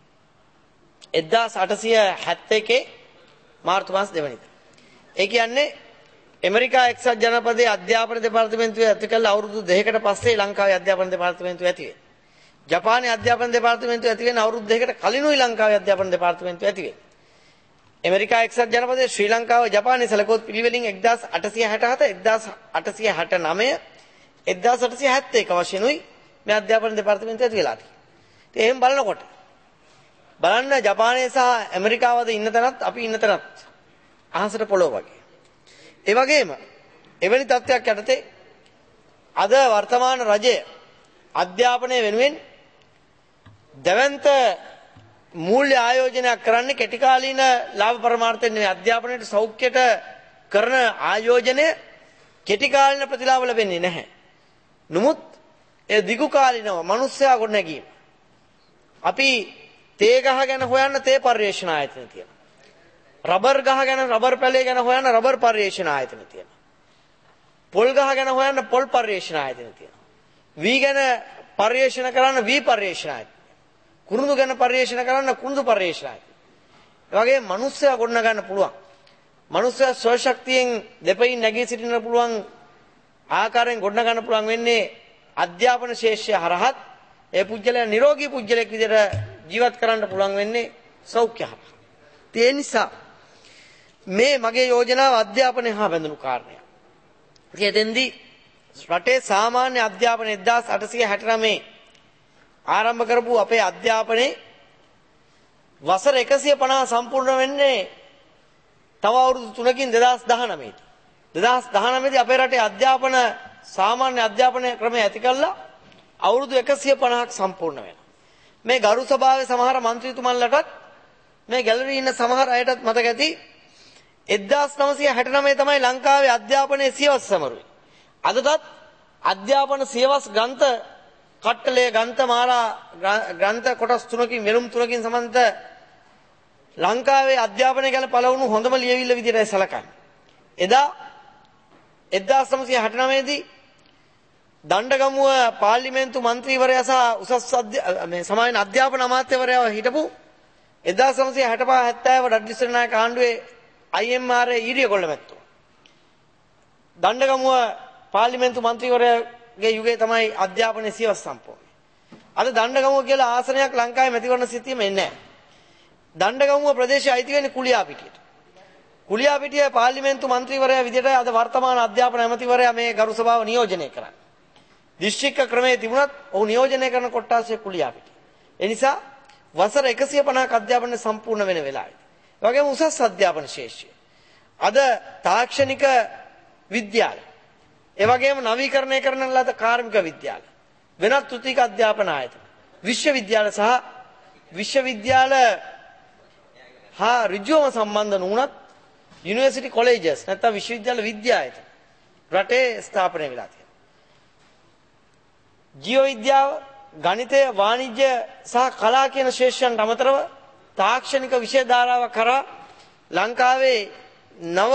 එක්දාස් අටසිය හැත්තෑ මාර්තු මාස දෙවනිදා. ඒ කියන්නේ ඇමරිකා එක්සත් ජනපදයේ අධ්‍යාපන දෙපාර්තමේන්තුව ඇති කළ අවුරුදු දෙකකට පස්සේ ලංකාවේ අධ්‍යාපන දෙපාර්තමේන්තුව ඇති වෙන්නේ. ජපානයේ අධ්‍යාපන දෙපාර්තමේන්තුව ඇති වෙන අවුරුදු දෙකකට කලිනුයි ලංකාවේ අධ්‍යාපන දෙපාර්තමේන්තුව ඇති වෙන්නේ. ඇමරිකා එක්සත් ජනපදයේ ශ්‍රී ලංකාව ජපානයේ සැලකුවොත් පිළිවෙලින් එක්දාස් අටසිය හැටහත, එක්දාස් අටසිය හැටනවය, එක්දාස් අටසිය හැත්තෑ එක වශයෙන්ුයි මේ අධ්‍යාපන දෙපාර්තමේන්තුව ඇති වෙලා තියෙන්නේ. ඉතින් එහෙම බලනකොට බලන්න ජපානයේ සහ ඇමරිකාවද ඉන්න තැනත් අපි ඉන්න තැනත් අහසට පොළොව වගේ. ඒ වගේම එවැනි තත්ත්වයක් යටතේ අද වර්තමාන රජය අධ්‍යාපනය වෙනුවෙන් දැවැන්ත මූල්‍ය ආයෝජනයක් කරන්නේ කෙටි කාලීන ලාභ පරමාර්ථයෙන් නෙවෙයි. අධ්‍යාපනයේ සෞඛ්‍යයට කරන ආයෝජනය කෙටි කාලීන ප්‍රතිලාභ ලැබෙන්නේ නැහැ. නමුත් ඒ දිගු කාලීනව මිනිස්සයා ගොඩනැගීම. අපි තේ ගහ ගැන හොයන්න තේ පර්යේෂණ ආයතන තියෙනවා. රබර් ගහ ගැන රබර් පැලේ ගැන හොයන්න රබර් පර්යේෂණ ආයතන තියෙනවා. පොල් ගහ ගැන හොයන්න පොල් පර්යේෂණ ආයතන තියෙනවා. වී ගැන පර්යේෂණ කරන්න වී පර්යේෂණ ආයතන. කුරුඳු ගැන පර්යේෂණ කරන්න කුරුඳු පර්යේෂණ ආයතන. ඒ වගේ මිනිස්සයා ගොඩනගන්න පුළුවන්. මිනිස්සයා ස්වශක්තියෙන් දෙපයින් නැගී සිටින්න පුළුවන් ආකාරයෙන් ගොඩනගන්න පුළුවන් වෙන්නේ අධ්‍යාපන ශේෂ්‍ය හරහත් ඒ පුජ්‍යලයා නිරෝගී පුජ්‍යලෙක් විදිහට ජීවත් කරන්න පුළුවන් වෙන්නේ සෞඛ්‍ය හරහා. ඒ නිසා මේ මගේ යෝජනාව අධ්‍යාපනය හා බැඳුණු කාරණයක්. ඉතින් එතෙන්දී රටේ සාමාන්‍ය අධ්‍යාපන එක්දාස් අටසිය හැටනවය ආරම්භ කරපු අපේ අධ්‍යාපනයේ වසර එකසිය පනහ සම්පූර්ණ වෙන්නේ තව අවුරුදු තුනකින් දෙදාස් දහනවය දී. දෙදාස් දහනවය දී අපේ රටේ අධ්‍යාපන සාමාන්‍ය අධ්‍යාපන ක්‍රමය ඇති කළා අවුරුදු එකසිය පනහක් සම්පූර්ණ වෙනවා. මේ ගරු සභාවේ සමහර മന്ത്രിතුමන්ලටත් මේ ගැලරියේ ඉන්න සමහර අයටත් මතක ඇති එක්දාස් නවසිය හැටනවය තමයි ලංකාවේ අධ්‍යාපනයේ සියවස් සමරුවේ. අදටත් අධ්‍යාපන සියවස් ග්‍රන්ථ කට්ටලයේ ග්‍රන්ථ මාලා ග්‍රන්ථ කොටස් තුනකින් වෙනුම් තුනකින් සමන්විත ලංකාවේ අධ්‍යාපනය ගැන පළවුණු හොඳම ලියවිල්ල විදිහටයි සැලකන්නේ. එදා එක්දාස් නවසිය හැටනවය දී දණ්ඩගමුව පාර්ලිමේන්තු මන්ත්‍රීවරයා සහ උසස් මේ සමාජ අධ්‍යාපන අමාත්‍යවරයා හිටපු එක්දාස් නවසිය හැටපහ හැත්තෑව ඩඩ්ලි සේනානායක ආණ්ඩුවේ අයි එම් ආර් ඊරිය කොල්ලමැත්තෝ. දණ්ඩගමුව පාර්ලිමේන්තු මන්ත්‍රීවරයාගේ යුගයේ තමයි අධ්‍යාපනයේ සියවස් සම්පූර්ණ. අද දණ්ඩගමුව කියලා ආසනයක් ලංකාවේ මැතිවරණ සිතියෙම එන්නේ නැහැ. දණ්ඩගමුව ප්‍රදේශය අයිති වෙන්නේ කුලියාපිටියට. කුලියාපිටියේ පාර්ලිමේන්තු මන්ත්‍රීවරයා විදිහට අද වර්තමාන අධ්‍යාපන ඇමතිවරයා මේ ගරු සභාව නියෝජනය කරන්නේ. දිස්ත්‍රික්ක ක්‍රමයේ තිබුණත් ඔහු නියෝජනය කරන කොට්ටාසය කුලියාපිටිය. ඒ නිසා වසර එකසිය පනහක් අධ්‍යාපනය සම්පූර්ණ වෙන වෙලාවයි. ඒ වගේම උසස් අධ්‍යාපන ශේෂ්ත්‍රය. අද තාක්ෂණික විද්‍යාල. ඒ වගේම නවීකරණය කරන ලද කාර්මික විද්‍යාල. වෙනත් තෘතීක අධ්‍යාපන ආයතන. විශ්වවිද්‍යාල සහ විශ්වවිද්‍යාල හා ඍජුවම සම්බන්ධ නුනත් යුනිවර්සිටි කොලෙජස් නැත්නම් විශ්වවිද්‍යාල විද්‍යායතන රටේ ස්ථාපනය වෙලා තියෙනවා. ජීව විද්‍යාව, ගණිතය, වාණිජ්‍ය සහ කලා කියන ශේෂ්ත්‍රයන්ට අමතරව තාක්ෂණික විෂය ධාරාවක් කරා ලංකාවේ නව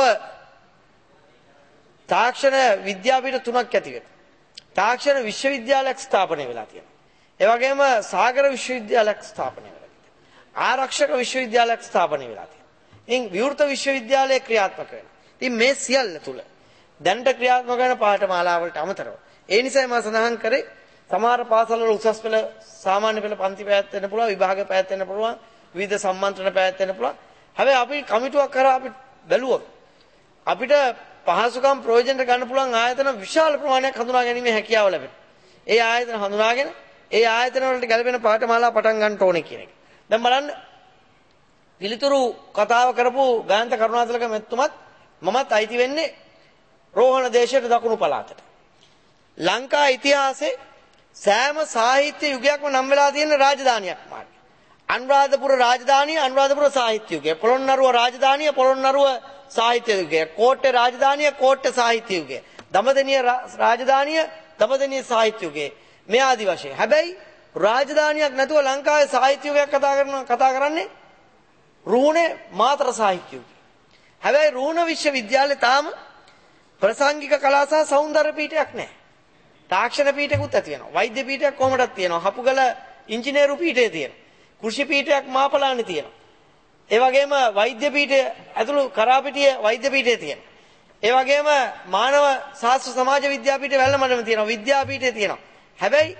තාක්ෂණ විද්‍යාපීඨ තුනක් ඇති වෙනවා. තාක්ෂණ විශ්වවිද්‍යාලයක් ස්ථාපනය වෙලා තියෙනවා. ඒ වගේම සාගර විශ්වවිද්‍යාලයක් ස්ථාපනය වෙලා තියෙනවා. ආරක්ෂක විශ්වවිද්‍යාලයක් ස්ථාපනය වෙලා තියෙනවා. ඉතින් විවෘත විශ්වවිද්‍යාලය ක්‍රියාත්මක වෙනවා. ඉතින් මේ සියල්ල තුල දැනට ක්‍රියාත්මක වෙන පාඨමාලාවලට අමතරව ඒ නිසායි මම සඳහන් කරේ සමහර පාසල්වල උසස් පෙළ සාමාන්‍ය පෙළ පන්ති පැවැත්වෙන්න පුළුවන්, විභාග පැවැත්වෙන්න පුළුවන්, විවිධ සම්මන්ත්‍රණ පැවැත්වෙන්න පුළුවන්. හැබැයි අපි කමිටුවක් කරා අපි බැලුවොත් අපිට පහසුකම් ප්‍රයෝජනට ගන්න පුළුවන් ආයතන විශාල ප්‍රමාණයක් හඳුනා ගැනීමේ හැකියාව ලැබෙනවා. ඒ ආයතන හඳුනාගෙන ඒ ආයතන වලට ගැලපෙන පාඨමාලා පටන් ගන්න ඕනේ කියන එක. දැන් බලන්න පිළිතුරු කතාව කරපු ගායන්ත කරුණාතිලක මෙතුමත් මමත් අයිති වෙන්නේ රෝහණ දේශයට දකුණු පළාතට. ලංකා ඉතිහාසයේ සෑම සාහිත්‍ය යුගයක්ම නම් වෙලා තියෙන රාජධානියක් මාර්ගය. අනුරාධපුර රාජධානිය අනුරාධපුර සාහිත්‍ය යුගය. පොළොන්නරුව රාජධානිය පොළොන්නරුව සාහිත්‍ය යුගය. කෝට්ටේ රාජධානිය කෝට්ටේ සාහිත්‍ය යුගය. දඹදෙණිය රාජධානිය දඹදෙණිය සාහිත්‍ය යුගය. මේ ආදි වශයෙන්. හැබැයි රාජධානියක් නැතුව ලංකාවේ සාහිත්‍ය යුගයක් කතා කරන කතා කරන්නේ රුහුණේ මාතර සාහිත්‍ය යුගය. හැබැයි රුහුණ විශ්වවිද්‍යාලේ තාම ප්‍රසංගික කලා සහ සෞන්දර්ය පීඨයක් නැහැ. තාක්ෂණ පීඨකුත් ඇති වෙනවා. වෛද්‍ය පීඨයක් කොහොමදත් තියෙනවා. හපුගල ඉංජිනේරු පීඨය තියෙනවා. කෘෂි පීඨයක් මාපලානේ තියෙනවා. ඒ වගේම වෛද්‍ය පීඨය ඇතුළු කරාපිටිය වෛද්‍ය පීඨය තියෙනවා. ඒ වගේම මානව ශාස්ත්‍ර සමාජ විද්‍යාපීඨය වැල්ලමඩම තියෙනවා. විද්‍යාපීඨය තියෙනවා. හැබැයි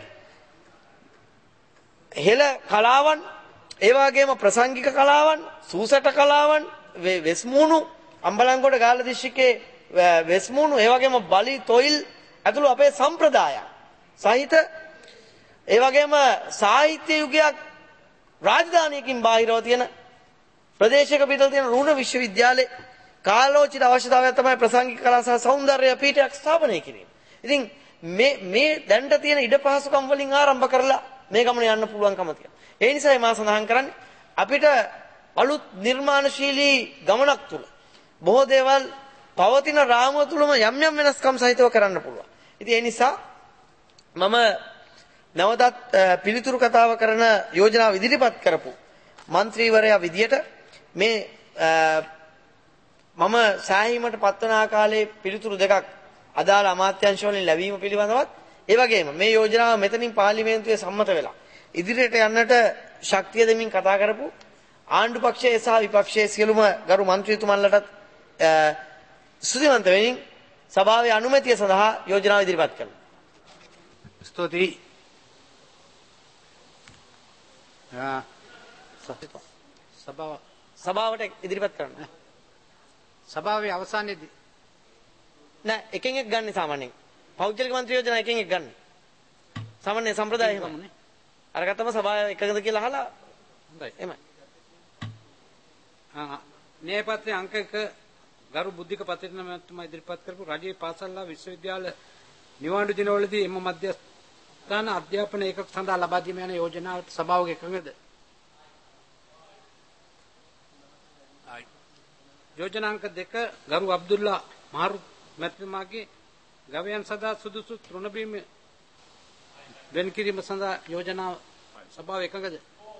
හෙළ කලාවන්, ඒ වගේම ප්‍රසංගික කලාවන්, සූසට කලාවන්, වෙස්මුණු අම්බලන්ගොඩ ගාල්ල දිස්ත්‍රික්කයේ වෙස්මුණු, ඒ වගේම බලි තොයිල් ඇතුළු අපේ සම්ප්‍රදායන් සහිත ඒ වගේම සාහිත්‍ය යුගයක් රාජධානියකින් බාහිරව තියෙන ප්‍රදේශයක පිටත තියෙන රුහුණ විශ්වවිද්‍යාලේ කාලෝචිත අවශ්‍යතාවයක් තමයි ප්‍රසංගික කලා සහ සෞන්දර්ය පීඨයක් ස්ථාපනය කිරීම. ඉතින් මේ මේ දැනට තියෙන ඉඩ පහසුකම් වලින් ආරම්භ කරලා මේ ගමන යන්න පුළුවන්කම තියෙනවා. ඒ නිසායි මා සඳහන් කරන්නේ අපිට අලුත් නිර්මාණශීලී ගමනක් තුල බොහෝ දේවල් පවතින රාමුව තුලම යම් යම් වෙනස්කම් සහිතව කරන්න පුළුවන්. ඉතින් ඒ නිසා මම නැවතත් පිළිතුරු කතාව කරන යෝජනාව ඉදිරිපත් කරපු മന്ത്രിවරයා විදියට මේ මම සෑහීමට පත්වන ආකාරයේ පිළිතුරු දෙකක් අදාළ අමාත්‍යාංශ වලින් ලැබීම පිළිබඳවත් ඒ වගේම මේ යෝජනාව මෙතනින් පාර්ලිමේන්තුවේ සම්මත වෙලා ඉදිරියට යන්නට ශක්තිය දෙමින් කතා කරපු ආණ්ඩු පක්ෂයේ සහ විපක්ෂයේ සියලුම ගරු മന്ത്രിතුමන්ලටත් සුදිවන්ත වෙමින් සභාවේ අනුමැතිය සඳහා යෝජනාව ඉදිරිපත් කරනවා. ස්තුතියි. සභාව සභාවට ඉදිරිපත් කරන්න. සභාවේ අවසානයේදී නෑ එකෙන් එක ගන්න සාමාන්‍යයෙන්. පෞද්ගලික මන්ත්‍රී යෝජනා එකෙන් එක ගන්න. සාමාන්‍ය සම්ප්‍රදාය එහෙමනේ. අරගත්තම සභාව එකකද කියලා අහලා හොඳයි. එමය. ආ න්‍යාය පත්‍රයේ අංක එක ගරු බුද්ධික පත්‍රිකාත්මක ඉදිරිපත් කරපු රජයේ පාසල්ලා විශ්වවිද්‍යාල නිවාඩු දිනවලදී එම මධ්‍යස්ථාන අධ්‍යාපන ඒකක සඳහා ලබා දීම යන යෝජනාවට සභාවක එකඟද? යෝජනාංක දෙක ගරු අබ්දුල්ලා මහරුත් මැතිතුමාගේ ගවයන් සදා සුදුසු තෘණ බීම වෙන් කිරීම සඳහා යෝජනාව සභාව එකඟද?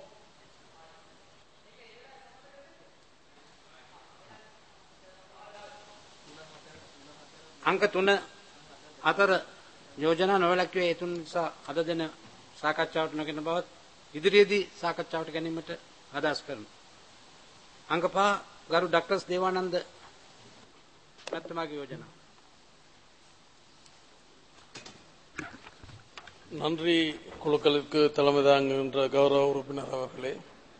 අංක තුන අතර යෝජනා නොවැළැක්වේ ඒ තුන නිසා අද දින සාකච්ඡාවට නොගෙන බවත් ඉදිරියේදී සාකච්ඡාවට ගැනීමට අදහස් කරනවා. අංක පහ ගරු ඩොක්ටර් දේවානන්ද මැතිතුමාගේ යෝජනා. நன்றி குழுக்களுக்கு தலைமை தாங்குகின்ற கௌரவ உறுப்பினர் அவர்களே,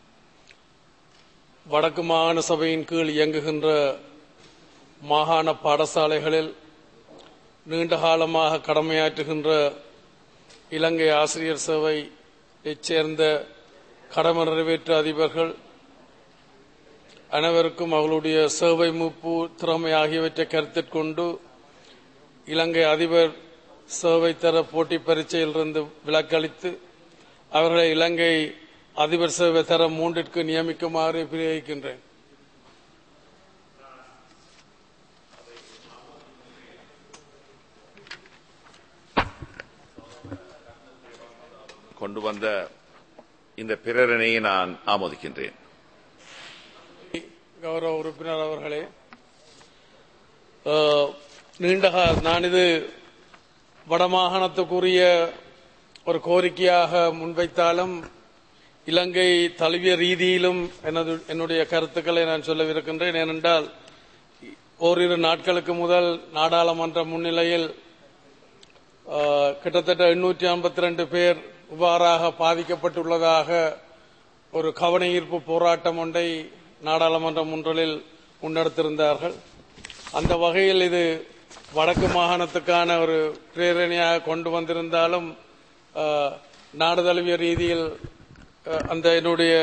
வடக்கு மாகாண சபையின் கீழ் இயங்குகின்ற மாகாண பாடசாலைகளில் நீண்ட காலமாக கடமையாற்றுகின்ற இலங்கை ஆசிரியர் சேவையைச் சேர்ந்த கடமை நிறைவேற்ற அதிபர்கள் அனைவருக்கும் அவர்களுடைய சேவை மூப்பு திறமை ஆகியவற்றை கருத்தில் கொண்டு இலங்கை அதிபர் சேவை தர போட்டி பரீட்சையிலிருந்து விலக்களித்து அவர்களை இலங்கை அதிபர் சேவை தர மூன்றிற்கு நியமிக்குமாறு பிரேரிக்கின்றேன். கொண்டு வந்த இந்த பிரேரணையை நான் ஆமோதிக்கின்றேன். கௌரவ உறுப்பினர் அவர்களே, நீண்ட நான் இது வடமாகாணத்துக்குரிய ஒரு கோரிக்கையாக முன்வைத்தாலும் இலங்கை தழுவிய ரீதியிலும் எனது என்னுடைய கருத்துக்களை நான் சொல்லவிருக்கின்றேன். ஏனென்றால் ஓரிரு நாட்களுக்கு முதல் நாடாளுமன்ற முன்னிலையில் கிட்டத்தட்ட எண்ணூற்றி ஐம்பத்தி ரெண்டு பேர் இவ்வாறாக பாதிக்கப்பட்டுள்ளதாக ஒரு கவன ஈர்ப்பு போராட்டம் ஒன்றை நாடாளுமன்ற முன்றலில் முன்னெடுத்திருந்தார்கள். அந்த வகையில் இது வடக்கு மாகாணத்துக்கான ஒரு பிரேரணையாக கொண்டு வந்திருந்தாலும் நாடு தழுவிய ரீதியில் அந்த என்னுடைய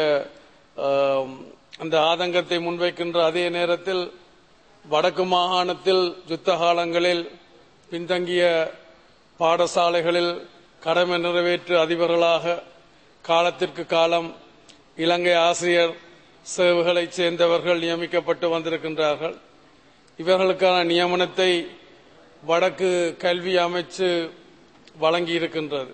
அந்த ஆதங்கத்தை முன்வைக்கின்ற அதே நேரத்தில் வடக்கு மாகாணத்தில் யுத்த காலங்களில் பின்தங்கிய பாடசாலைகளில் கடமை நிறைவேற்று அதிபர்களாக காலத்திற்கு காலம் இலங்கை ஆசிரியர் சேவைகளைச் சேர்ந்தவர்கள் நியமிக்கப்பட்டு வந்திருக்கின்றார்கள். இவர்களுக்கான நியமனத்தை வடக்கு கல்வி அமைச்சு வழங்கியிருக்கின்றது.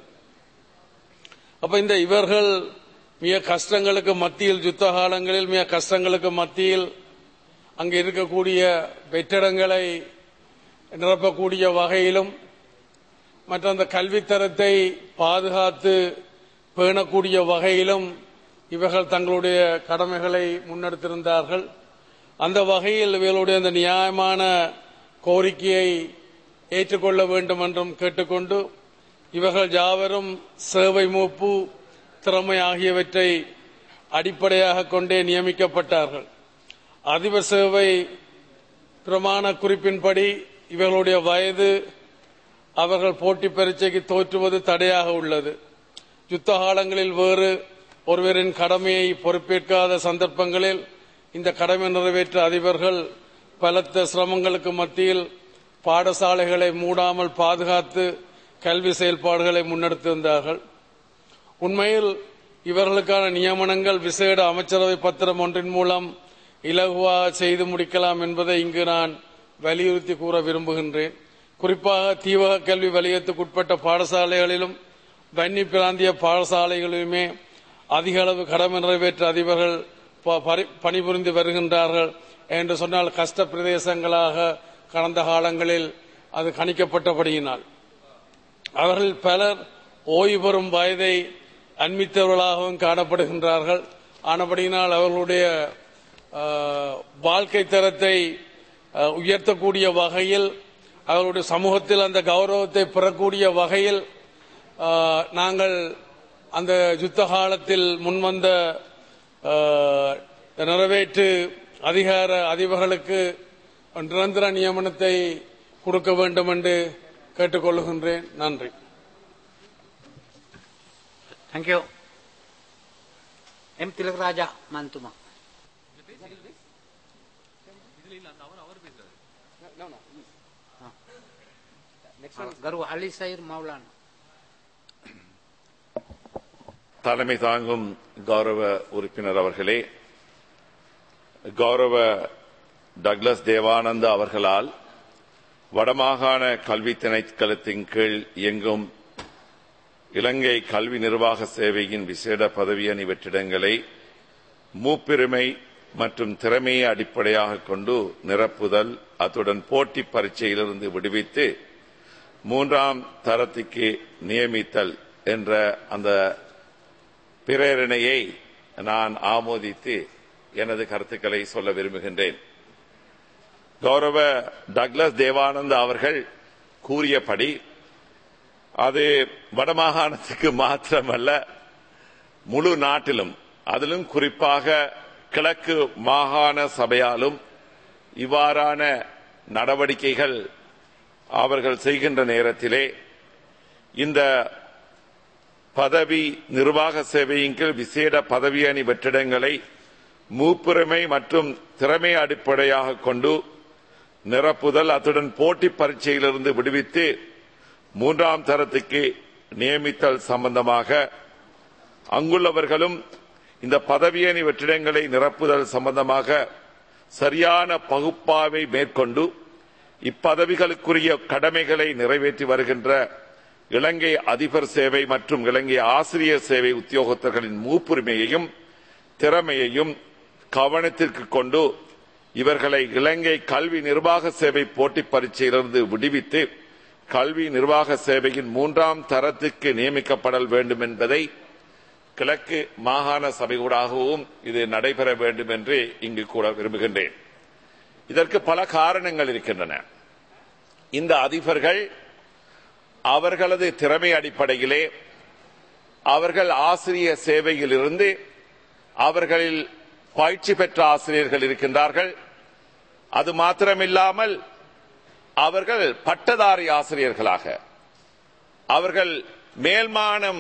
அப்ப இந்த இவர்கள் மிக கஷ்டங்களுக்கு மத்தியில் யுத்த காலங்களில் மிக கஷ்டங்களுக்கு மத்தியில் அங்கு இருக்கக்கூடிய வெற்றிடங்களை நிரப்பக்கூடிய வகையிலும் மற்ற அந்த கல்வித்தரத்தை பாதுகாத்து பேணக்கூடிய வகையிலும் இவர்கள் தங்களுடைய கடமைகளை முன்னெடுத்திருந்தார்கள். அந்த வகையில் இவர்களுடைய அந்த நியாயமான கோரிக்கையை ஏற்றுக்கொள்ள வேண்டும் என்றும் கேட்டுக்கொண்டு இவர்கள் யாவரும் சேவை மூப்பு திறமை ஆகியவற்றை அடிப்படையாக கொண்டே நியமிக்கப்பட்டார்கள். அதிபர் சேவை பிரமாண குறிப்பின்படி இவர்களுடைய வயது அவர்கள் போட்டி பரீட்சைக்கு தோற்றுவது தடையாக உள்ளது. யுத்த காலங்களில் வேறு ஒருவரின் கடமையை பொறுப்பேற்காத சந்தர்ப்பங்களில் இந்த கடமை நிறைவேற்ற அதிபர்கள் பலத்த சிரமங்களுக்கு மத்தியில் பாடசாலைகளை மூடாமல் பாதுகாத்து கல்வி செயல்பாடுகளை முன்னெடுத்திருந்தார்கள். உண்மையில் இவர்களுக்கான நியமனங்கள் விசேட அமைச்சரவை பத்திரம் ஒன்றின் மூலம் இலகுவாக செய்து முடிக்கலாம் என்பதை இங்கு நான் வலியுறுத்தி கூற விரும்புகின்றேன். குறிப்பாக தீவக கல்வி வலயத்துக்குட்பட்ட பாடசாலைகளிலும் வன்னி பிராந்திய பாடசாலைகளிலுமே அதிக அளவு கடமை நிறைவேற்ற அதிபர்கள் பணிபுரிந்து வருகின்றார்கள் என்று சொன்னால் கஷ்ட பிரதேசங்களாக கடந்த காலங்களில் அது கணிக்கப்பட்டபடியினால் அவர்கள் பலர் ஓய்வு பெறும் வயதை அண்மித்தவர்களாகவும் காணப்படுகின்றார்கள். ஆனபடியினால் அவர்களுடைய வாழ்க்கை தரத்தை உயர்த்தக்கூடிய வகையில் அவர்களுடைய சமூகத்தில் அந்த கௌரவத்தை பெறக்கூடிய வகையில் நாங்கள் அந்த யுத்த காலத்தில் முன்வந்த நிறைவேற்று அதிகார அதிபர்களுக்கு நிரந்தர நியமனத்தை கொடுக்க வேண்டும் என்று கேட்டுக்கொள்கின்றேன். நன்றி. Thank you. M. Tilakaraja Mantuma. Garu Ali Sair Maulana. தலைமை தாங்கும் கௌரவ உறுப்பினர் அவர்களே, கௌரவ டக்ளஸ் தேவானந்த அவர்களால் வடமாகாண கல்வி திணைக்களத்தின் கீழ் இயங்கும் இலங்கை கல்வி நிர்வாக சேவையின் விசேட பதவியணி வெற்றிடங்களை மூப்பிரிமை மற்றும் திறமையை அடிப்படையாக கொண்டு நிரப்புதல், அத்துடன் போட்டி பரீட்சையிலிருந்து விடுவித்து மூன்றாம் தரத்துக்கு நியமித்தல் என்ற அந்த பிரேரணையை நான் ஆமோதித்து எனது கருத்துக்களை சொல்ல விரும்புகின்றேன். கௌரவ டக்ளஸ் தேவானந்த அவர்கள் கூறியபடி அது வடமாகாணத்துக்கு மாத்திரமல்ல, முழு நாட்டிலும், அதிலும் குறிப்பாக கிழக்கு மாகாண சபையாலும் இவ்வாறான நடவடிக்கைகள் அவர்கள் செய்கின்ற நேரத்திலே இந்த பதவி நிர்வாக சேவையின் கீழ் விசேட பதவியணி வெற்றிடங்களை மூப்புரிமை மற்றும் திறமை அடிப்படையாக கொண்டு நிரப்புதல், அத்துடன் போட்டி பரீட்சையிலிருந்து விடுவித்து மூன்றாம் தரத்துக்கு நியமித்தல் சம்பந்தமாக அங்குள்ளவர்களும் இந்த பதவியணி வெற்றிடங்களை நிரப்புதல் சம்பந்தமாக சரியான பகுப்பாய்வை மேற்கொண்டு இப்பதவிகளுக்குரிய கடமைகளை நிறைவேற்றி வருகின்ற இலங்கை அதிபர் சேவை மற்றும் இலங்கை ஆசிரியர் சேவை உத்தியோகத்தர்களின் மூப்புரிமையையும் திறமையையும் கவனத்திற்கு கொண்டு இவர்களை இலங்கை கல்வி நிர்வாக சேவை போட்டி பரீட்சையிலிருந்து விடுவித்து கல்வி நிர்வாக சேவையின் மூன்றாம் தரத்துக்கு நியமிக்கப்படல் வேண்டும் என்பதை கிழக்கு மாகாண சபையூடாகவும் இது நடைபெற வேண்டும் என்று இங்கு கூற விரும்புகின்றேன். இதற்கு பல காரணங்கள் இருக்கின்றன. இந்த அதிபர்கள் அவர்களது திறமை அடிப்படையிலே அவர்கள் ஆசிரியர் சேவையில் இருந்து அவர்களில் பயிற்சி பெற்ற ஆசிரியர்கள் இருக்கின்றார்கள். அது மாத்திரமில்லாமல் அவர்கள் பட்டதாரி ஆசிரியர்களாக அவர்கள் மேல்மானம்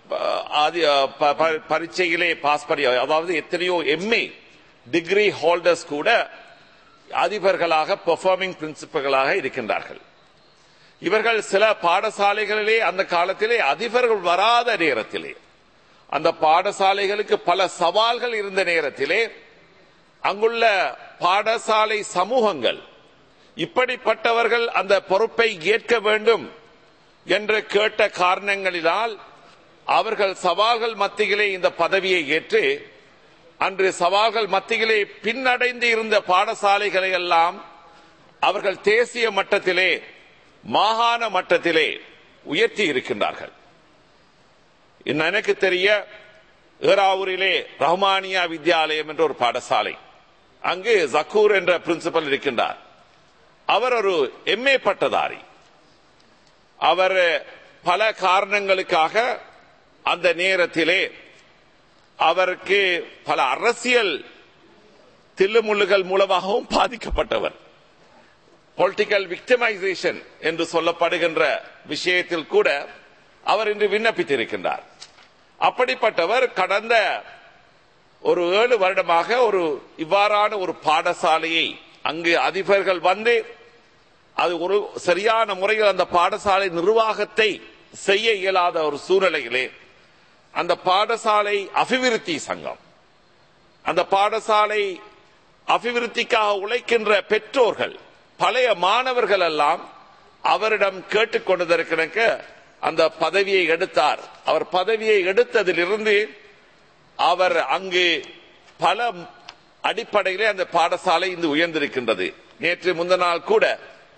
பரீட்சையிலே பாஸ் பண்ணி, அதாவது எத்தனையோ எம்ஏ டிகிரி ஹோல்டர்ஸ் கூட அதிபர்களாக பெர்ஃபார்மிங் பிரின்சிபல்களாக இருக்கின்றார்கள். இவர்கள் சில பாடசாலைகளிலே அந்த காலத்திலே அதிபர்கள் வராத நேரத்திலே, அந்த பாடசாலைகளுக்கு பல சவால்கள் இருந்த நேரத்திலே அங்குள்ள பாடசாலை சமூகங்கள் இப்படிப்பட்டவர்கள் அந்த பொறுப்பை ஏற்க வேண்டும் என்று கேட்ட காரணங்களினால் அவர்கள் சவால்கள் மத்தியிலே இந்த பதவியை ஏற்று அன்று சவால்கள் மத்தியிலே பின்னடைந்து இருந்த பாடசாலைகளை எல்லாம் அவர்கள் தேசிய மட்டத்திலே மாகாண மட்டத்திலே உயர்த்தி இருக்கின்றார்கள். எனக்கு தெரிய ஏராவூரிலே ரஹ்மானியா வித்யாலயம் என்ற ஒரு பாடசாலை, அங்கு ஜக்கூர் என்ற பிரின்சிபல் இருக்கின்றார். அவர் ஒரு எம்ஏ பட்டதாரி. அவர் பல காரணங்களுக்காக அந்த நேரத்திலே அவருக்கு பல அரசியல் தில்லுமுள்ளுகள் மூலமாகவும் பாதிக்கப்பட்டவர். பொலிட்டிக்கல் விக்டிமைசேஷன் என்று சொல்லப்படுகின்ற விஷயத்தில் கூட அவர் இன்று விண்ணப்பித்திருக்கின்றார். அப்படிப்பட்டவர் கடந்த ஒரு ஏழு வருடமாக ஒரு இவ்வாறான ஒரு பாடசாலையை அங்கு அதிபர்கள் வந்து அது ஒரு சரியான முறையில் அந்த பாடசாலை நிர்வாகத்தை செய்ய இயலாத ஒரு சூழ்நிலையிலே அந்த பாடசாலை அபிவிருத்தி சங்கம், அந்த பாடசாலை அபிவிருத்திக்காக உழைக்கின்ற பெற்றோர்கள், பழைய மாணவர்கள் எல்லாம் அவரிடம் கேட்டுக்கொண்டதற்கிணங்க அந்த பதவியை எடுத்தார். அவர் பதவியை எடுத்ததிலிருந்து அவர் அங்கு பல அடிப்படையிலே அந்த பாடசாலை இன்று உயர்ந்திருக்கின்றது. நேற்று முந்த நாள் கூட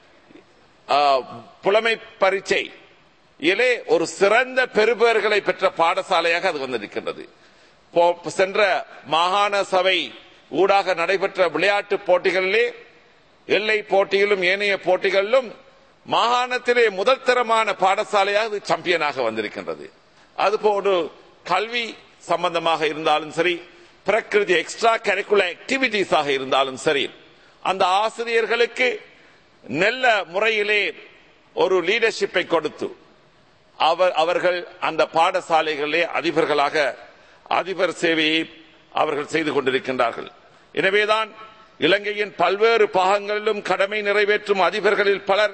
புலமை பரீட்சை இலே ஒரு சிறந்த பெறுபேறுகளை பெற்ற பாடசாலையாக அது வந்திருக்கின்றது. சென்ற மாகாண சபை ஊடாக நடைபெற்ற விளையாட்டு போட்டிகளிலே எல்லை போட்டியிலும் ஏனைய போட்டிகளிலும் மாகாணத்திலே முதல் தரமான பாடசாலையாக சாம்பியனாக வந்திருக்கின்றது. அதுபோன்று கல்வி சம்பந்தமாக இருந்தாலும் சரி, பிரகிருதி எக்ஸ்ட்ரா கரிக்குலர் ஆக்டிவிட்டிஸாக இருந்தாலும் சரி, அந்த ஆசிரியர்களுக்கு நல்ல முறையிலே ஒரு லீடர்ஷிப்பை கொடுத்து அவர் அவர்கள் அந்த பாடசாலைகளிலே அதிபர்களாக அதிபர் சேவையை அவர்கள் செய்து கொண்டிருக்கின்றார்கள். எனவேதான் இலங்கையின் பல்வேறு பாகங்களிலும் கடமை நிறைவேற்றும் அதிபர்களில் பலர்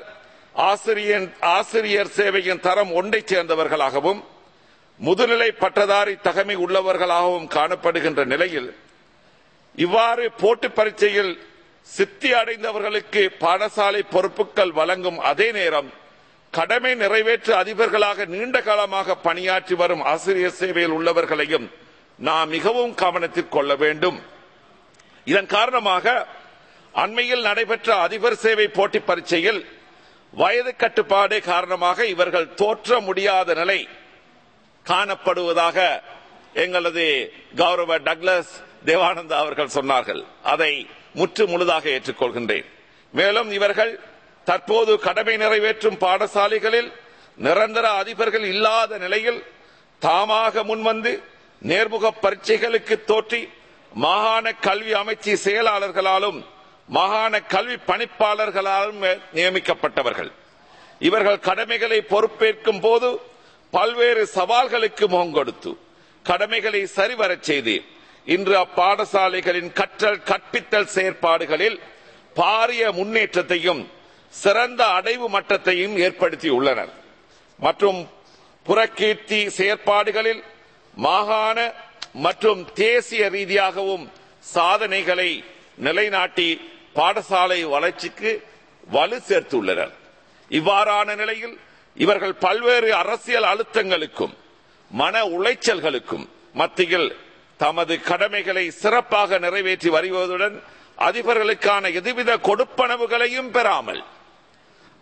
ஆசிரியர் சேவையின் தரம் ஒன்றை சேர்ந்தவர்களாகவும் முதுநிலை பட்டதாரி தகமை உள்ளவர்களாகவும் காணப்படுகின்ற நிலையில் இவ்வாறு போட்டி பரீட்சையில் சித்தி அடைந்தவர்களுக்கு பாடசாலை பொறுப்புகள் வழங்கும் அதே நேரம் கடமை நிறைவேற்று அதிபர்களாக நீண்ட காலமாக பணியாற்றி வரும் ஆசிரியர் சேவையில் உள்ளவர்களையும் நாம் மிகவும் கவனத்தில் கொள்ள வேண்டும். இதன் காரணமாக அண்மையில் நடைபெற்ற அதிபர் சேவை போட்டி பரீட்சையில் வயது கட்டுப்பாடு காரணமாக இவர்கள் தோற்ற முடியாத நிலை காணப்படுவதாக எங்களது கௌரவ டக்ளஸ் தேவானந்தா அவர்கள் சொன்னார்கள். அதை முற்று முழுதாக ஏற்றுக்கொள்கின்றேன். மேலும் இவர்கள் தற்போது கடமை நிறைவேற்றும் பாடசாலைகளில் நிரந்தர அதிபர்கள் இல்லாத நிலையில் தாமாக முன்வந்து நேர்முக பரீட்சைகளுக்கு தோற்றி மாகாண கல்வி அமைச்சு செயலாளர்களாலும் மாகாண கல்வி பணிப்பாளர்களாலும் நியமிக்கப்பட்டவர்கள். இவர்கள் கடமைகளை பொறுப்பேற்கும் போது பல்வேறு சவால்களுக்கு முகம் கொடுத்து கடமைகளை சரிவரச் செய்து இன்று அப்பாடசாலைகளின் கற்றல் கற்பித்தல் செயற்பாடுகளில் பாரிய முன்னேற்றத்தையும் சிறந்த அடைவு மட்டத்தையும் ஏற்படுத்தியுள்ளனர். மற்றும் புறக்கீர்த்தி செயற்பாடுகளில் மாகாண மற்றும் தேசிய ரீதியாகவும் சாதனைகளை நிலைநாட்டி பாடசாலை வளர்ச்சிக்கு வலு சேர்த்துள்ளனர். இவ்வாறான நிலையில் இவர்கள் பல்வேறு அரசியல் அழுத்தங்களுக்கும் மன உளைச்சல்களுக்கும் மத்தியில் தமது கடமைகளை சிறப்பாக நிறைவேற்றி வருவதுடன் அதிபர்களுக்கான எதுவித கொடுப்பனவுகளையும் பெறாமல்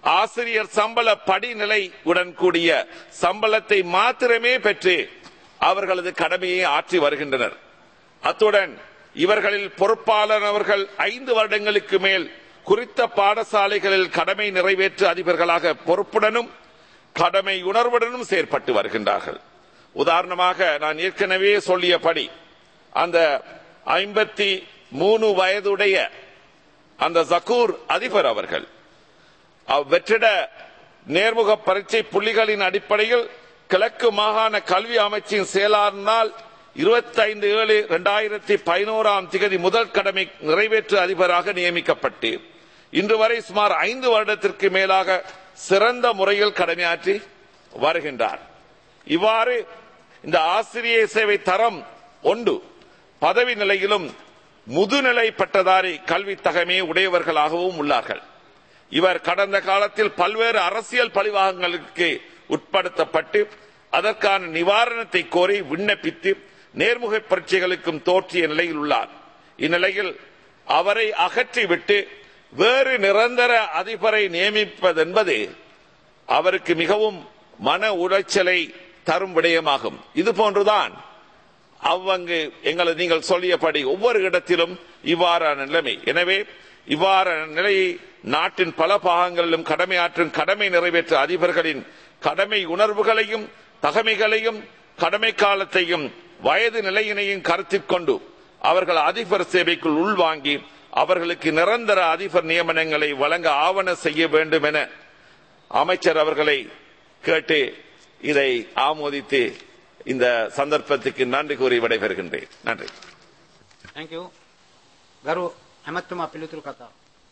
ஆசிரியர் சம்பள படிநிலை உடன் கூடிய சம்பளத்தை மாத்திரமே பெற்று அவர்களது கடமையை ஆற்றி வருகின்றனர். அத்துடன் இவர்களில் பொறுப்பாளர் அவர்கள் ஐந்து வருடங்களுக்கு மேல் குறித்த பாடசாலைகளில் கடமை நிறைவேற்று அதிபர்களாக பொறுப்புடனும் கடமை உணர்வுடனும் செயற்பட்டு வருகின்றார்கள். உதாரணமாக நான் ஏற்கனவே சொல்லியபடி அந்த ஐம்பத்தி மூணு வயதுடைய அந்த ஜக்கூர் அதிபர் அவர்கள் வெற்றிட நேர்முக பரீட்சை புள்ளிகளின் அடிப்படையில் கிழக்கு மாகாண கல்வி அமைச்சின் செயலாளரினால் இருபத்தி ஐந்து ஏழு இரண்டாயிரத்தி பதினோராம் திகதி முதல் கடமை நிறைவேற்று அதிபராக நியமிக்கப்பட்டு இன்று வரை சுமார் ஐந்து வருடத்திற்கு மேலாக சிறந்த முறையில் கடமையாற்றி வருகின்றார். இவ்வாறு இந்த ஆசிரியர் சேவை தரம் ஒன்று பதவி நிலையிலும் முதுநிலை பட்டதாரி கல்வி தகமை உடையவர்களாகவும் உள்ளார்கள். இவர் கடந்த காலத்தில் பல்வேறு அரசியல் பழிவாகங்களுக்கு உட்படுத்தப்பட்டு அதற்கான நிவாரணத்தை கோரி விண்ணப்பித்து நேர்முக பரீட்சைகளுக்கும் தோற்றிய நிலையில் உள்ளார். இந்நிலையில் அவரை அகற்றிவிட்டு வேறு நிரந்தர அதிபரை நியமிப்பதென்பது அவருக்கு மிகவும் மன உளைச்சலை தரும் விடயமாகும். இதுபோன்றுதான் அவ்வங்கு எங்களை நீங்கள் சொல்லியபடி ஒவ்வொரு இடத்திலும் இவ்வாறான நிலைமை. எனவே இவ்வாறான நிலையை நாட்டின் பல பாகங்களிலும் கடமையாற்றும் கடமை நிறைவேற்ற அதிபர்களின் கடமை உணர்வுகளையும் தகமைகளையும் கடமை காலத்தையும் வயது நிலையினையும் கருத்தில் கொண்டு அவர்கள் அதிபர் சேவைக்குள் உள்வாங்கி அவர்களுக்கு நிரந்தர அதிபர் நியமனங்களை வழங்க ஆவண செய்ய வேண்டும் என அமைச்சர் அவர்களை கேட்டு இதை ஆமோதித்து இந்த சந்தர்ப்பத்துக்கு நன்றி கூறி விடைபெறுகின்றேன். நன்றி. தேங்க்யூ. ගරු ඇමතුමා පිළිතුරු කතා.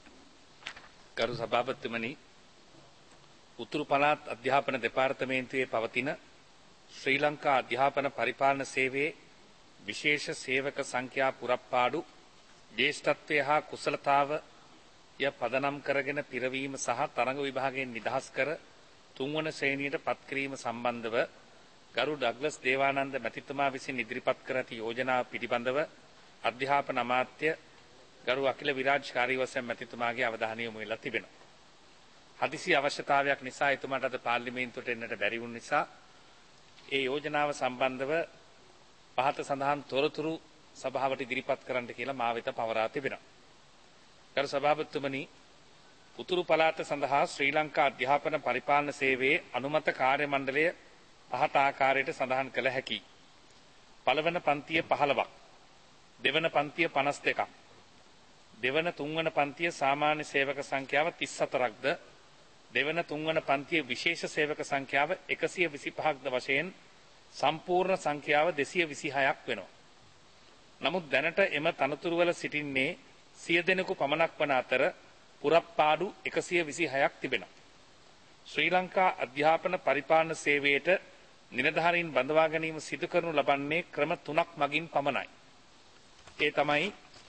ගරු සභාපතිතුමනි, උතුරු පළාත් අධ්‍යාපන දෙපාර්තමේන්තුවේ පවතින ශ්‍රී ලංකා අධ්‍යාපන පරිපාලන සේවයේ විශේෂ සේවක සංඛ්‍යා පුරප්පාඩු ජේෂ්ඨත්වය හා කුසලතාවය පදනම් කරගෙන පිරවීම සහ තරඟ විභාගයෙන් නිදහස් කර තුන්වන ශ්‍රේණියට පත්කිරීම සම්බන්ධව ගරු ඩග්ලස් දේවානන්ද මැතිතුමා විසින් ඉදිරිපත් කර ඇති යෝජනාව පිළිබඳව අධ්‍යාපන අමාත්‍ය ගරු අකිල විරාජ් කාර්යවසම් මැතිතුමාගේ අවධානය යොමු වෙලා තිබෙනවා. හදිසි අවශ්‍යතාවයක් නිසා එතුමාට අද පාර්ලිමේන්තුවට එන්නට බැරි වුණ නිසා ඒ යෝජනාව සම්බන්ධව පහත සඳහන් තොරතුරු සභාවට ඉදිරිපත් කරන්න කියලා මා වෙත පවරා තිබෙනවා. ගරු සභාපතිතුමනි, උතුරු පළාත සඳහා ශ්‍රී ලංකා අධ්‍යාපන පරිපාලන සේවයේ අනුමත කාර්ය මණ්ඩලය පහත ආකාරයට සඳහන් කළ හැකියි. පළවන පන්තිය පහළොවක්, දෙවන පන්තිය පනස් දෙකක්, දෙවන තුන්වන පන්තිය සාමාන්‍ය සේවක සංඛ්‍යාව තිස් හතරක්ද, දෙවන තුන්වන පන්තිය විශේෂ සේවක සංඛ්‍යාව එකසිය විසිපහක්ද වශයෙන් සම්පූර්ණ සංඛ්‍යාව දෙසිය විසිහයක් වෙනවා. නමුත් දැනට එම තනතුරුවල සිටින්නේ සිය දෙනෙකු පමණක් වන අතර පුරප්පාඩු එකසිය විසිහයක් තිබෙනවා. ශ්‍රී ලංකා අධ්‍යාපන පරිපාලන සේවයට නිලධාරීන් බඳවා ගැනීම සිදු කරනු ලබන්නේ ක්‍රම තුනක් මගින් පමණයි. ඒ තමයි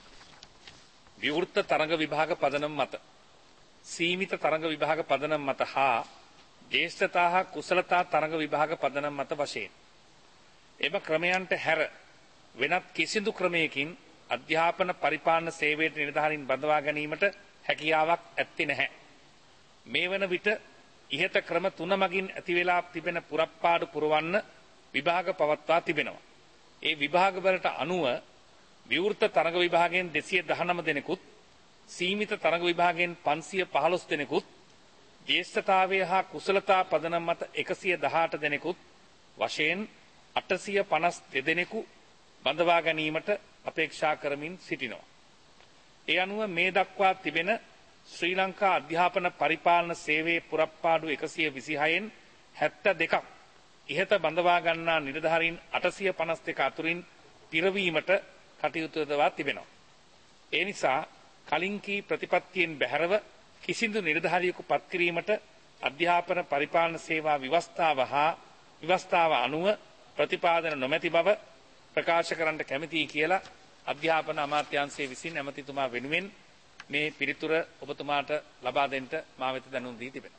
විවෘත තරඟ විභාග පදනම මත, සීමිත තරඟ විභාග පදනම මත හා ජේෂ්ඨතා හා කුසලතා තරඟ විභාග පදනම මත වශයෙන්. එම ක්‍රමයන්ට හැර වෙනත් කිසිදු ක්‍රමයකින් අධ්‍යාපන පරිපාලන සේවයට නිලධාරීන් බඳවා ගැනීමට හැකියාවක් ඇත්තේ නැහැ. මේ වන විට ඉහත ක්‍රම තුන මගින් ඇති වෙලා තිබෙන පුරප්පාඩු පුරවන්න විභාග පවත්වා තිබෙනවා. ඒ විභාග වලට අනුව විවෘත තරඟ විභාගයෙන් දෙසිය දහනව දෙනෙකුත්, සීමිත තරඟ විභාගයෙන් පන්සිය පහළොස් දෙනෙකුත්, ජේෂ්ඨතාවය හා කුසලතා පදනම මත එකසිය දහඅට දෙනෙකුත් වශයෙන් අටසිය පනස් දෙදෙනෙකු බඳවා ගැනීමට අපේක්ෂා කරමින් සිටිනවා. ඒ අනුව මේ දක්වා තිබෙන ශ්‍රී ලංකා අධ්‍යාපන පරිපාලන සේවයේ පුරප්පාඩු එකසිය විසිහයෙන් හැත්තෑ දෙකක් ඉහත බඳවා ගන්නා නිලධාරීන් අටසිය පනස් දෙක අතුරින් පිරවීමට කටයුතු යොදවා තිබෙනවා. ඒ නිසා කලින් කී ප්‍රතිපත්තියෙන් බැහැරව කිසිදු නිලධාරියෙකු පත් කිරීමට අධ්‍යාපන පරිපාලන සේවා ව්‍යවස්ථාව හා ව්‍යවස්ථාව අනුව ප්‍රතිපාදන නොමැති බව ප්‍රකාශ කරන්න කැමැතියි කියලා අධ්‍යාපන අමාත්‍යාංශයේ විසින් ඇමතිතුමා වෙනුවෙන් මේ පිළිතුර ඔබතුමාට ලබා දෙන්න මා වෙත දැනුම් දී තිබෙනවා.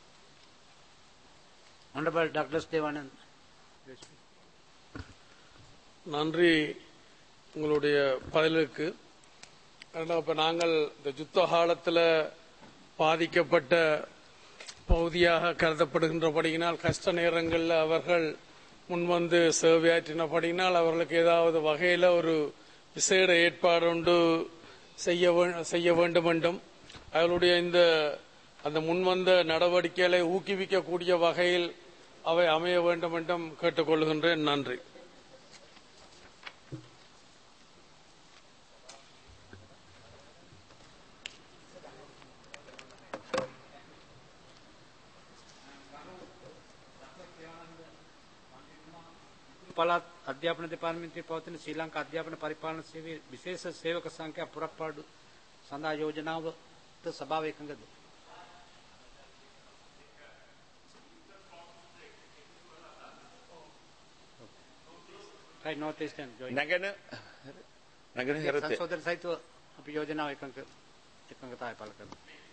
Honorable Douglas Devanand. நன்றி உங்களுடைய பதிலுக்கு. இப்போ நாங்கள் இந்த யுத்த காலத்தில் பாதிக்கப்பட்ட பகுதியாக கருதப்படுகின்றபடியினால் கஷ்ட நேரங்களில் அவர்கள் முன்வந்து சேவையாற்றினபடியினால் அவர்களுக்கு ஏதாவது வகையில் ஒரு விசேட ஏற்பாடு ஒன்று செய்ய செய்ய வேண்டும் என்றும் அவர்களுடைய இந்த அந்த முன்வந்த நடவடிக்கைகளை ஊக்குவிக்கக்கூடிய வகையில் அவை அமைய வேண்டும் என்றும் கேட்டுக்கொள்கின்றேன். நன்றி. පළාත් අධ්‍යාපන දෙපාර්තමේන්තුවේ පවතින ශ්‍රී ලංකා අධ්‍යාපන පරිපාලන සේවයේ විශේෂ සේවක සංඛ්‍යා පුරප්පාඩු සඳහා යෝජනාවට සභාව එකඟද? right north eastern නැගෙන නැගෙන හරතේ සංශෝධන සහිතව අපි යෝජනාව එකඟ එකඟතාවය පළ කරනවා.